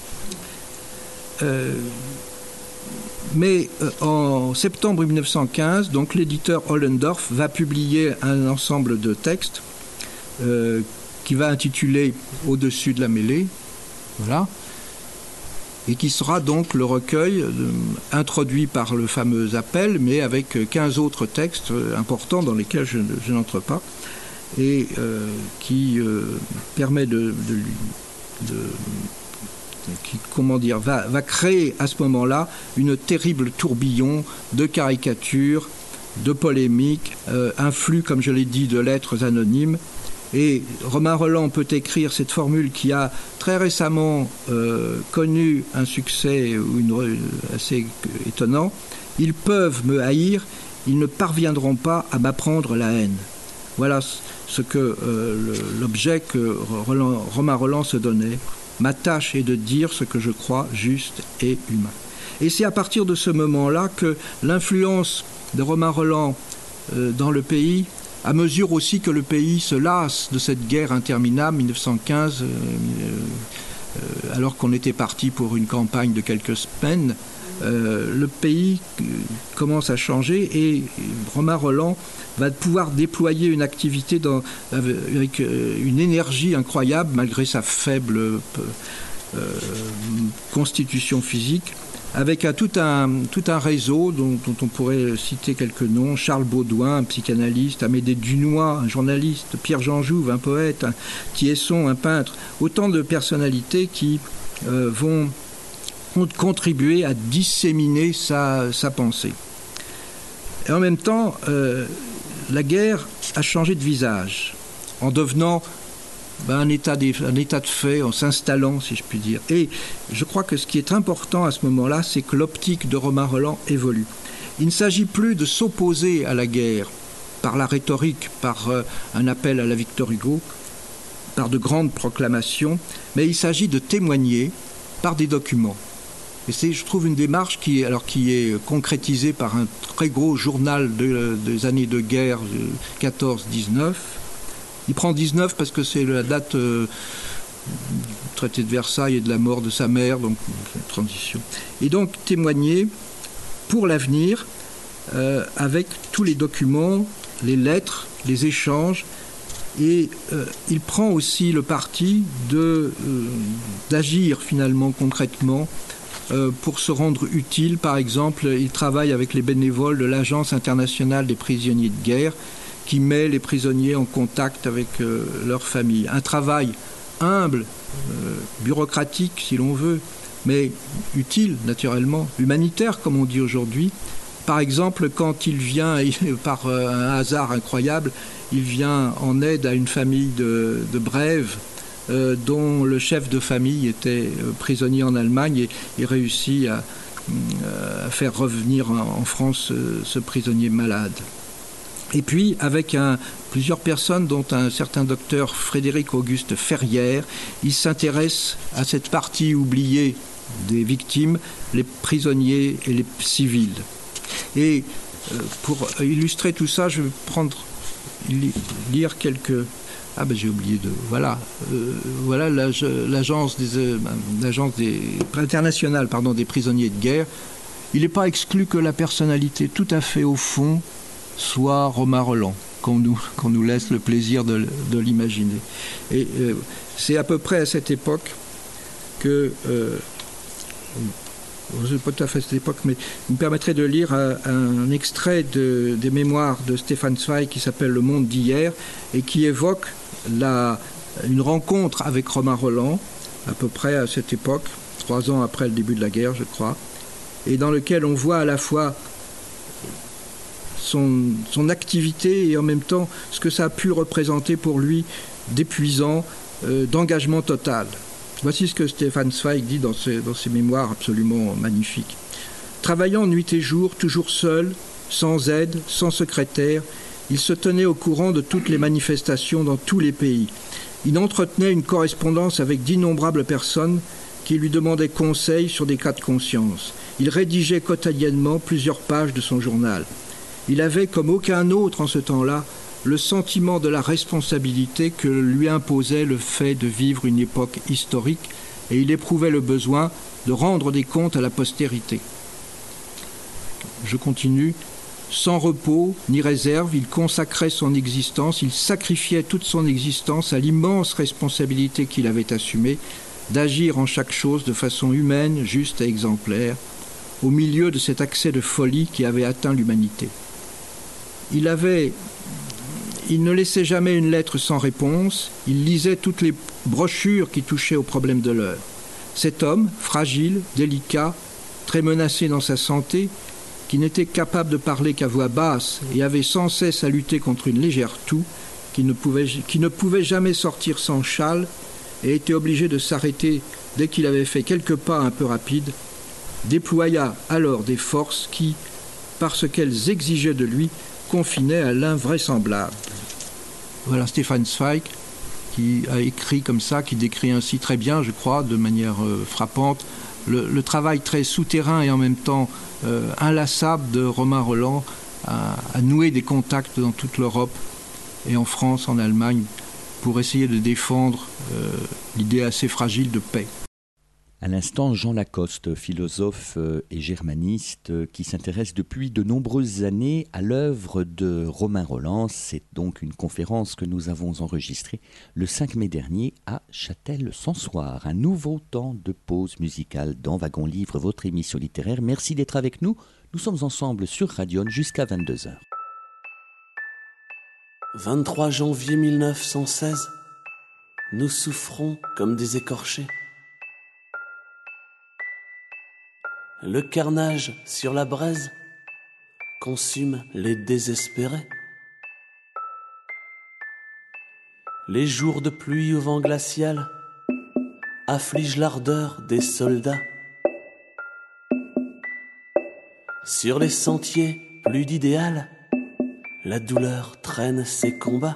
Mais en septembre 1915, donc l'éditeur Ollendorff va publier un ensemble de textes qui va intituler « Au-dessus de la mêlée », voilà, et qui sera donc le recueil introduit par le fameux appel, mais avec 15 autres textes importants dans lesquels je n'entre pas, et qui permet va créer à ce moment-là une terrible tourbillon de caricatures, de polémiques, un flux, comme je l'ai dit, de lettres anonymes. Et Romain Rolland peut écrire cette formule qui a très récemment connu un succès assez étonnant. Ils peuvent me haïr, ils ne parviendront pas à m'apprendre la haine. Voilà ce que l'objet que Romain Rolland se donnait. Ma tâche est de dire ce que je crois juste et humain. Et c'est à partir de ce moment-là que l'influence de Romain Rolland dans le pays, à mesure aussi que le pays se lasse de cette guerre interminable, 1915, alors qu'on était parti pour une campagne de quelques semaines, le pays commence à changer et Romain Rolland va pouvoir déployer une activité avec une énergie incroyable, malgré sa faible constitution physique, avec tout un réseau dont on pourrait citer quelques noms: Charles Baudouin, un psychanalyste, Amédée Dunois, un journaliste, Pierre-Jean Jouve, un poète, Thiesson, un peintre, autant de personnalités qui vont contribuer à disséminer sa pensée. Et en même temps, la guerre a changé de visage, en devenant un état de fait, en s'installant, si je puis dire. Et je crois que ce qui est important à ce moment-là, c'est que l'optique de Romain Rolland évolue. Il ne s'agit plus de s'opposer à la guerre par la rhétorique, par un appel à la Victor Hugo, par de grandes proclamations, mais il s'agit de témoigner par des documents. Et c'est, je trouve, une démarche qui est concrétisée par un très gros journal des années de guerre, 14-19. Il prend 19 parce que c'est la date du traité de Versailles et de la mort de sa mère, donc transition. Et donc témoigner pour l'avenir avec tous les documents, les lettres, les échanges. Et il prend aussi le parti d'agir finalement concrètement pour se rendre utile. Par exemple, il travaille avec les bénévoles de l'Agence internationale des prisonniers de guerre, qui met les prisonniers en contact avec leurs familles. Un travail humble, bureaucratique si l'on veut, mais utile naturellement, humanitaire comme on dit aujourd'hui. Par exemple, quand il vient, par un hasard incroyable, il vient en aide à une famille de Brèves, dont le chef de famille était prisonnier en Allemagne et réussit à faire revenir en France ce prisonnier malade. Et puis, avec plusieurs personnes, dont un certain docteur Frédéric Auguste Ferrière, il s'intéresse à cette partie oubliée des victimes, les prisonniers et les civils. Et pour illustrer tout ça, je vais lire quelques... Ah ben j'ai oublié de... Voilà, voilà l'agence internationale des prisonniers de guerre. Il n'est pas exclu que la personnalité tout à fait au fond soit Romain Rolland, qu'on nous laisse le plaisir de l'imaginer. Et c'est à peu près à cette époque que... je ne sais pas tout à fait à cette époque, mais vous me permettrez de lire un extrait des mémoires de Stéphane Zweig qui s'appelle « Le monde d'hier » et qui évoque une rencontre avec Romain Rolland, à peu près à cette époque, 3 ans après le début de la guerre, je crois, et dans lequel on voit à la fois son activité et en même temps ce que ça a pu représenter pour lui d'épuisant, d'engagement total. Voici ce que Stefan Zweig dit dans ses mémoires absolument magnifiques. Travaillant nuit et jour, toujours seul, sans aide, sans secrétaire, il se tenait au courant de toutes les manifestations dans tous les pays. Il entretenait une correspondance avec d'innombrables personnes qui lui demandaient conseil sur des cas de conscience. Il rédigeait quotidiennement plusieurs pages de son journal. Il avait, comme aucun autre en ce temps-là, le sentiment de la responsabilité que lui imposait le fait de vivre une époque historique, et il éprouvait le besoin de rendre des comptes à la postérité. Je continue. Sans repos ni réserve, il consacrait son existence, il sacrifiait toute son existence à l'immense responsabilité qu'il avait assumée d'agir en chaque chose de façon humaine, juste et exemplaire, au milieu de cet accès de folie qui avait atteint l'humanité. Il ne laissait jamais une lettre sans réponse, il lisait toutes les brochures qui touchaient aux problèmes de l'heure. Cet homme, fragile, délicat, très menacé dans sa santé, qui n'était capable de parler qu'à voix basse et avait sans cesse à lutter contre une légère toux, qui ne pouvait jamais sortir sans châle et était obligé de s'arrêter dès qu'il avait fait quelques pas un peu rapides, déploya alors des forces qui, parce qu'elles exigeaient de lui, confinaient à l'invraisemblable. Voilà Stefan Zweig qui a écrit comme ça, qui décrit ainsi très bien, je crois, de manière frappante, le travail très souterrain et en même temps inlassable de Romain Rolland à nouer des contacts dans toute l'Europe et en France, en Allemagne, pour essayer de défendre l'idée assez fragile de paix. À l'instant, Jean Lacoste, philosophe et germaniste qui s'intéresse depuis de nombreuses années à l'œuvre de Romain Rolland. C'est donc une conférence que nous avons enregistrée le 5 mai dernier à Châtel-Sansoire. Un nouveau temps de pause musicale dans Wagon Livre, votre émission littéraire. Merci d'être avec nous. Nous sommes ensemble sur Radion jusqu'à 22h. 23 janvier 1916, nous souffrons comme des écorchés. Le carnage sur la braise consume les désespérés. Les jours de pluie au vent glacial affligent l'ardeur des soldats. Sur les sentiers plus d'idéal, la douleur traîne ses combats.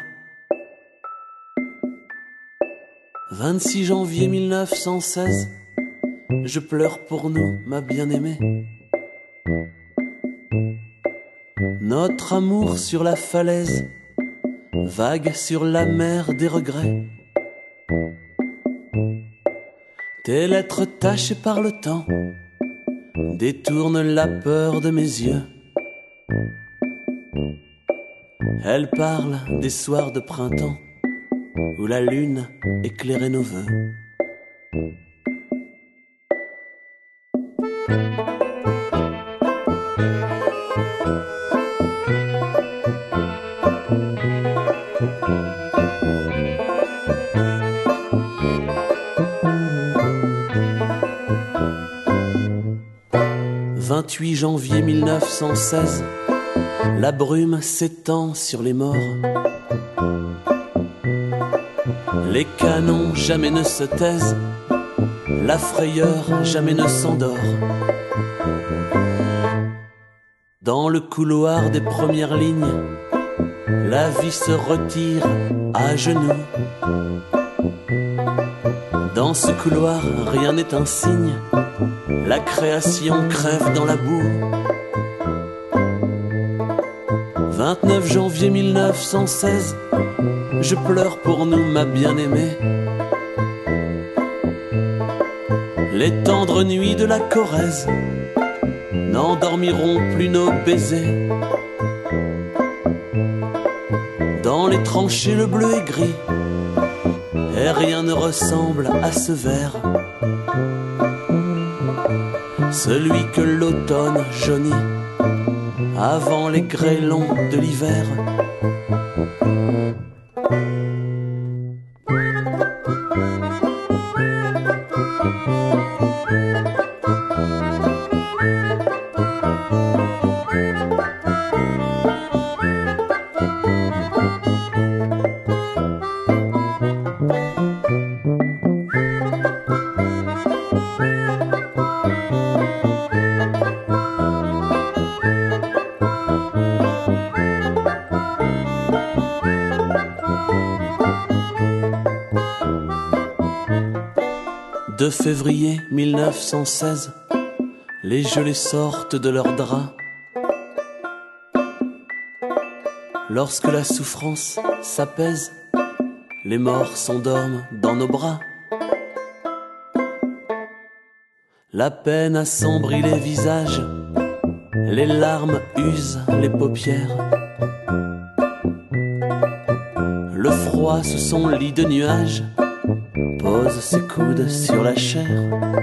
26 janvier 1916, je pleure pour nous, ma bien-aimée. Notre amour sur la falaise, vague sur la mer des regrets. Tes lettres tachées par le temps détournent la peur de mes yeux. Elles parlent des soirs de printemps où la lune éclairait nos vœux. « 28 janvier 1916, la brume s'étend sur les morts. Les canons jamais ne se taisent, la frayeur jamais ne s'endort. Dans le couloir des premières lignes, la vie se retire à genoux. Dans ce couloir, rien n'est un signe, la création crève dans la boue. 29 janvier 1916, je pleure pour nous, ma bien-aimée. Les tendres nuits de la Corrèze n'endormiront plus nos baisers. Dans les tranchées, le bleu est gris, et rien ne ressemble à ce vert. Celui que l'automne jaunit avant les grêlons de l'hiver. 2 février 1916, les gelées sortent de leurs draps. Lorsque la souffrance s'apaise, les morts s'endorment dans nos bras. La peine assombrit les visages, les larmes usent les paupières. Le froid sous son lit de nuages pose ses coudes sur la chair.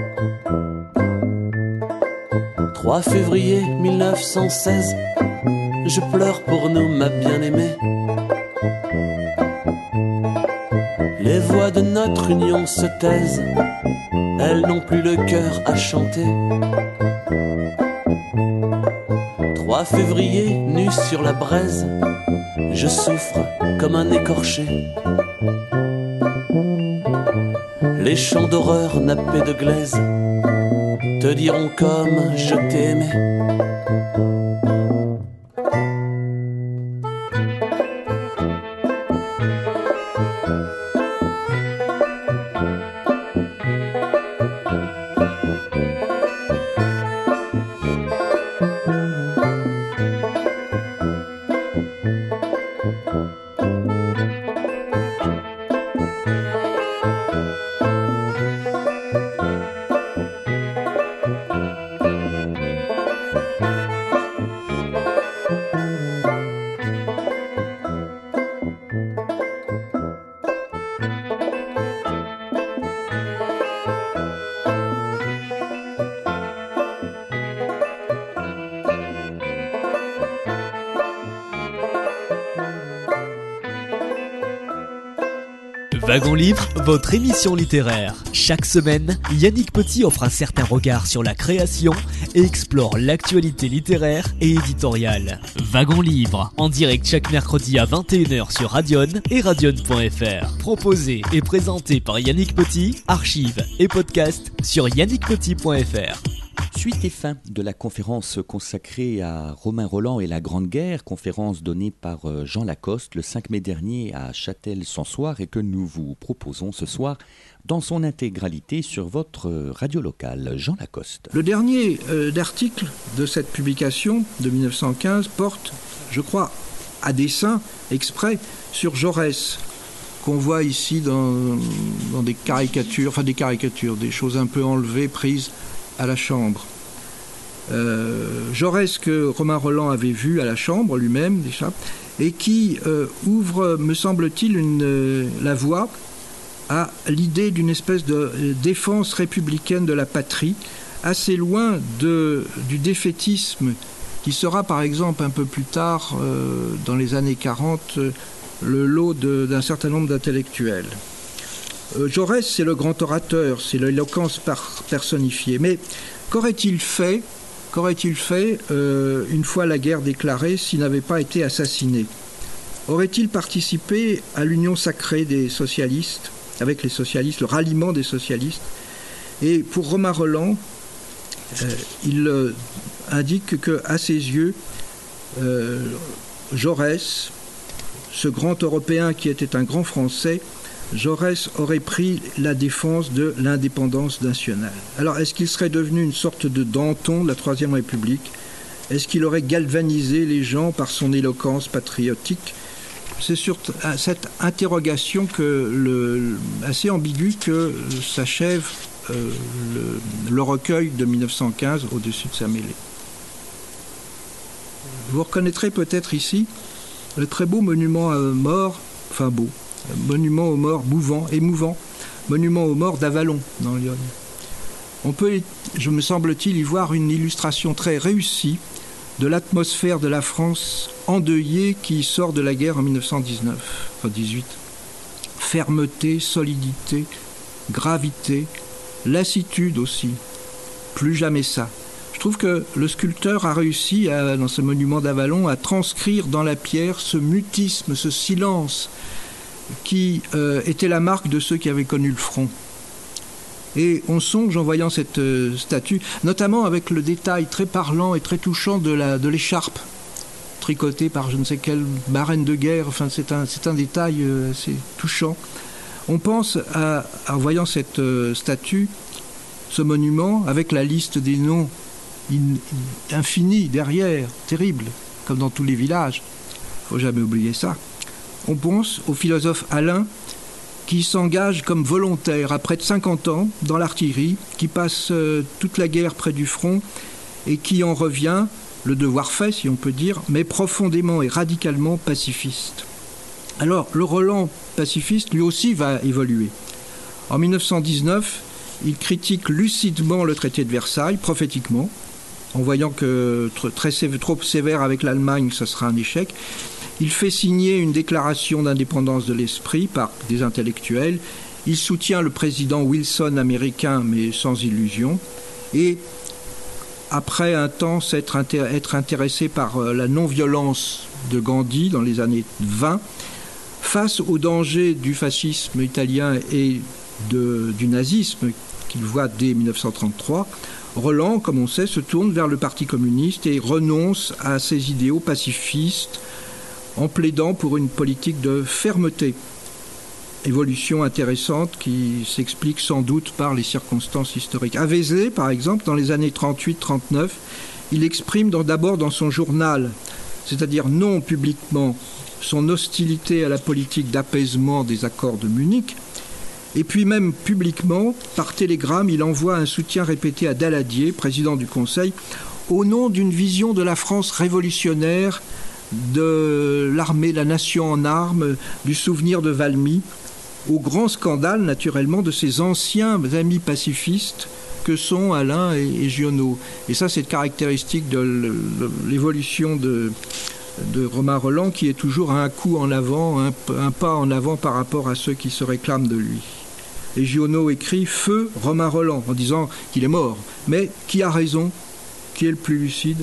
3 février 1916, je pleure pour nous, ma bien-aimée. Les voix de notre union se taisent, elles n'ont plus le cœur à chanter. 3 février, nu sur la braise, je souffre comme un écorché. Les chants d'horreur nappés de glaise te diront comme je t'ai aimé. Wagon Livre, votre émission littéraire. Chaque semaine, Yannick Petit offre un certain regard sur la création et explore l'actualité littéraire et éditoriale. Wagon Livre, en direct chaque mercredi à 21h sur Radion et radion.fr. Proposé et présenté par Yannick Petit, archives et podcast sur yannickpetit.fr. Suite et fin de la conférence consacrée à Romain Rolland et la Grande Guerre, conférence donnée par Jean Lacoste le 5 mai dernier à Châtel-Sansoire et que nous vous proposons ce soir dans son intégralité sur votre radio locale. Jean Lacoste. Le dernier article de cette publication de 1915 porte, je crois, à dessein exprès sur Jaurès, qu'on voit ici dans des caricatures, des choses un peu enlevées, prises à la Chambre. Jaurès que Romain Rolland avait vu à la Chambre lui-même déjà, et qui ouvre, me semble-t-il, la voie à l'idée d'une espèce de défense républicaine de la patrie, assez loin du défaitisme qui sera par exemple un peu plus tard, dans les années 40, le lot d'un certain nombre d'intellectuels. Jaurès, c'est le grand orateur, c'est l'éloquence personnifiée. Mais qu'aurait-il fait une fois la guerre déclarée s'il n'avait pas été assassiné? Aurait-il participé à l'union sacrée des socialistes, avec les socialistes, le ralliement des socialistes? Et pour Romain Rolland, il indique qu'à ses yeux, Jaurès, ce grand Européen qui était un grand Français, Jaurès aurait pris la défense de l'indépendance nationale. Alors, est-ce qu'il serait devenu une sorte de Danton de la Troisième République? Est-ce qu'il aurait galvanisé les gens par son éloquence patriotique? C'est sur cette interrogation assez ambiguë que s'achève le recueil de 1915 au-dessus de sa mêlée. Vous reconnaîtrez peut-être ici le très beau monument mort, monument aux morts émouvant, monument aux morts d'Avalon dans l'Yonne. On peut, me semble-t-il, y voir une illustration très réussie de l'atmosphère de la France endeuillée qui sort de la guerre en 1918. Fermeté, solidité, gravité, lassitude aussi. Plus jamais ça. Je trouve que le sculpteur a réussi, dans ce monument d'Avalon, à transcrire dans la pierre ce mutisme, ce silence qui était la marque de ceux qui avaient connu le front. Et on songe en voyant cette statue, notamment avec le détail très parlant et très touchant de l'écharpe tricotée par je ne sais quelle marraine de guerre. Enfin, c'est un détail assez touchant. On pense, en voyant cette statue, ce monument, avec la liste des noms infinie derrière, terrible, comme dans tous les villages. Il ne faut jamais oublier ça. On pense au philosophe Alain, qui s'engage comme volontaire à près de 50 ans dans l'artillerie, qui passe toute la guerre près du front et qui en revient, le devoir fait si on peut dire, mais profondément et radicalement pacifiste. Alors le Roland pacifiste lui aussi va évoluer. En 1919, il critique lucidement le traité de Versailles, prophétiquement, en voyant que trop sévère avec l'Allemagne, ce sera un échec. Il fait signer une déclaration d'indépendance de l'esprit par des intellectuels. Il soutient le président Wilson américain, mais sans illusion. Et après un temps être intéressé par la non-violence de Gandhi dans les années 20, face au danger du fascisme italien et du nazisme qu'il voit dès 1933, Roland, comme on sait, se tourne vers le Parti communiste et renonce à ses idéaux pacifistes en plaidant pour une politique de fermeté. Évolution intéressante qui s'explique sans doute par les circonstances historiques. À Vézelay, par exemple, dans les années 38-39, il exprime d'abord dans son journal, c'est-à-dire non publiquement, son hostilité à la politique d'apaisement des accords de Munich. Et puis même publiquement, par télégramme, il envoie un soutien répété à Daladier, président du Conseil, au nom d'une vision de la France révolutionnaire, de l'armée, la nation en armes, du souvenir de Valmy, au grand scandale naturellement de ses anciens amis pacifistes que sont Alain et Giono. Et ça, c'est caractéristique de l'évolution de Romain Rolland, qui est toujours un coup en avant, un pas en avant par rapport à ceux qui se réclament de lui. Et Giono écrit « Feu Romain Rolland » en disant qu'il est mort. Mais qui a raison? Qui est le plus lucide?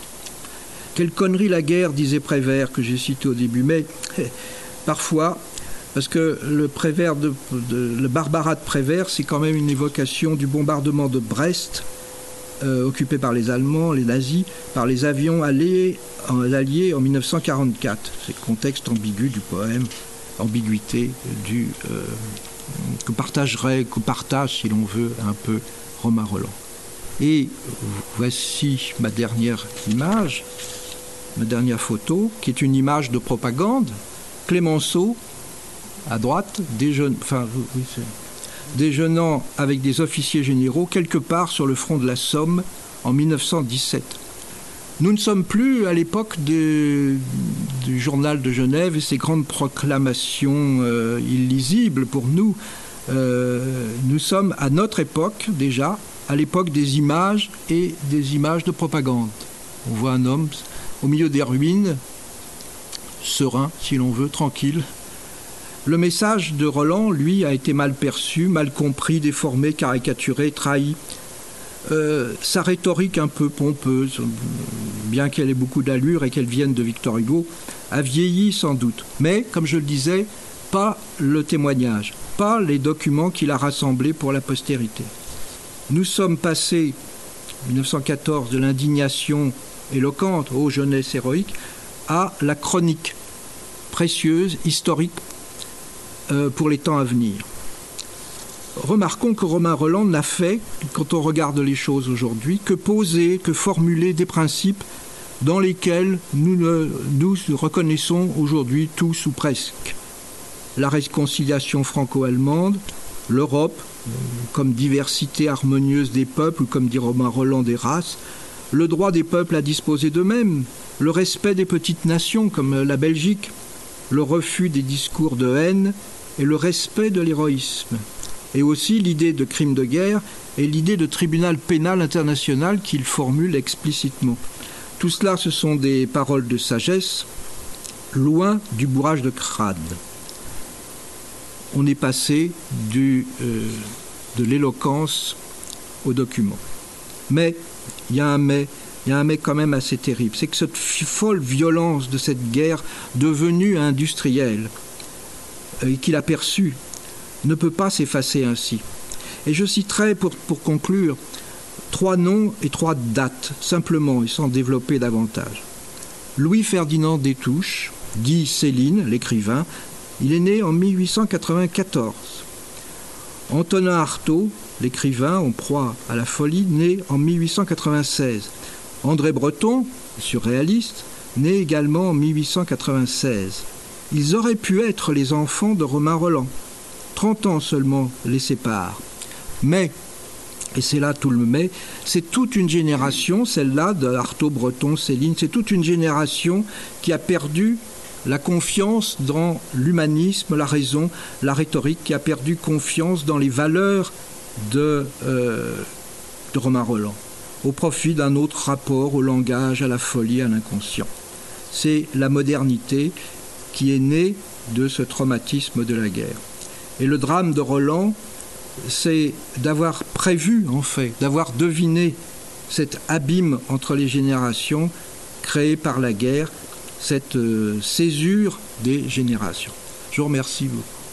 Quelle connerie la guerre, disait Prévert, que j'ai cité au début. Mais parfois, parce que le Barbara de Prévert, c'est quand même une évocation du bombardement de Brest, occupé par les Allemands, les nazis, par les avions alliés en 1944. C'est le contexte ambigu du poème, ambiguïté que partage, si l'on veut, un peu Romain Rolland. Et voici ma dernière image, ma dernière photo, qui est une image de propagande. Clémenceau, à droite, déjeunant avec des officiers généraux quelque part sur le front de la Somme en 1917. Nous ne sommes plus à l'époque du journal de Genève et ses grandes proclamations illisibles pour nous. Nous sommes à notre époque déjà, à l'époque des images et des images de propagande. On voit un homme au milieu des ruines, serein, si l'on veut, tranquille. Le message de Rolland, lui, a été mal perçu, mal compris, déformé, caricaturé, trahi. Sa rhétorique un peu pompeuse, bien qu'elle ait beaucoup d'allure et qu'elle vienne de Victor Hugo, a vieilli sans doute. Mais, comme je le disais, pas le témoignage, pas les documents qu'il a rassemblés pour la postérité. Nous sommes passés, 1914, de l'indignation éloquente, ô jeunesse héroïque, à la chronique précieuse, historique, pour les temps à venir. Remarquons que Romain Rolland n'a fait, quand on regarde les choses aujourd'hui, que poser, que formuler des principes dans lesquels nous reconnaissons aujourd'hui tous ou presque. La réconciliation franco-allemande, l'Europe comme diversité harmonieuse des peuples, ou comme dit Romain Rolland, des races, le droit des peuples à disposer d'eux-mêmes, le respect des petites nations comme la Belgique, le refus des discours de haine et le respect de l'héroïsme. Et aussi l'idée de crime de guerre et l'idée de tribunal pénal international qu'il formule explicitement. Tout cela, ce sont des paroles de sagesse, loin du bourrage de crâne. On est passé de l'éloquence au document. Mais, il y a un mais quand même assez terrible. C'est que cette folle violence de cette guerre devenue industrielle, qu'il a perçue, ne peut pas s'effacer ainsi. Et je citerai, pour conclure, 3 noms et 3 dates, simplement, et sans développer davantage. Louis-Ferdinand Destouches, dit Céline, l'écrivain, il est né en 1894. Antonin Artaud, l'écrivain en proie à la folie, né en 1896. André Breton, surréaliste, né également en 1896. Ils auraient pu être les enfants de Romain Rolland. 30 ans seulement les séparent. Mais, et c'est là tout le mais, c'est toute une génération, celle-là de Artaud, Breton, Céline, c'est toute une génération qui a perdu la confiance dans l'humanisme, la raison, la rhétorique, qui a perdu confiance dans les valeurs de Romain Rolland, au profit d'un autre rapport au langage, à la folie, à l'inconscient. C'est la modernité qui est née de ce traumatisme de la guerre. Et le drame de Rolland, c'est d'avoir prévu, en fait, d'avoir deviné cet abîme entre les générations créé par la guerre, cette césure des générations. Je vous remercie beaucoup.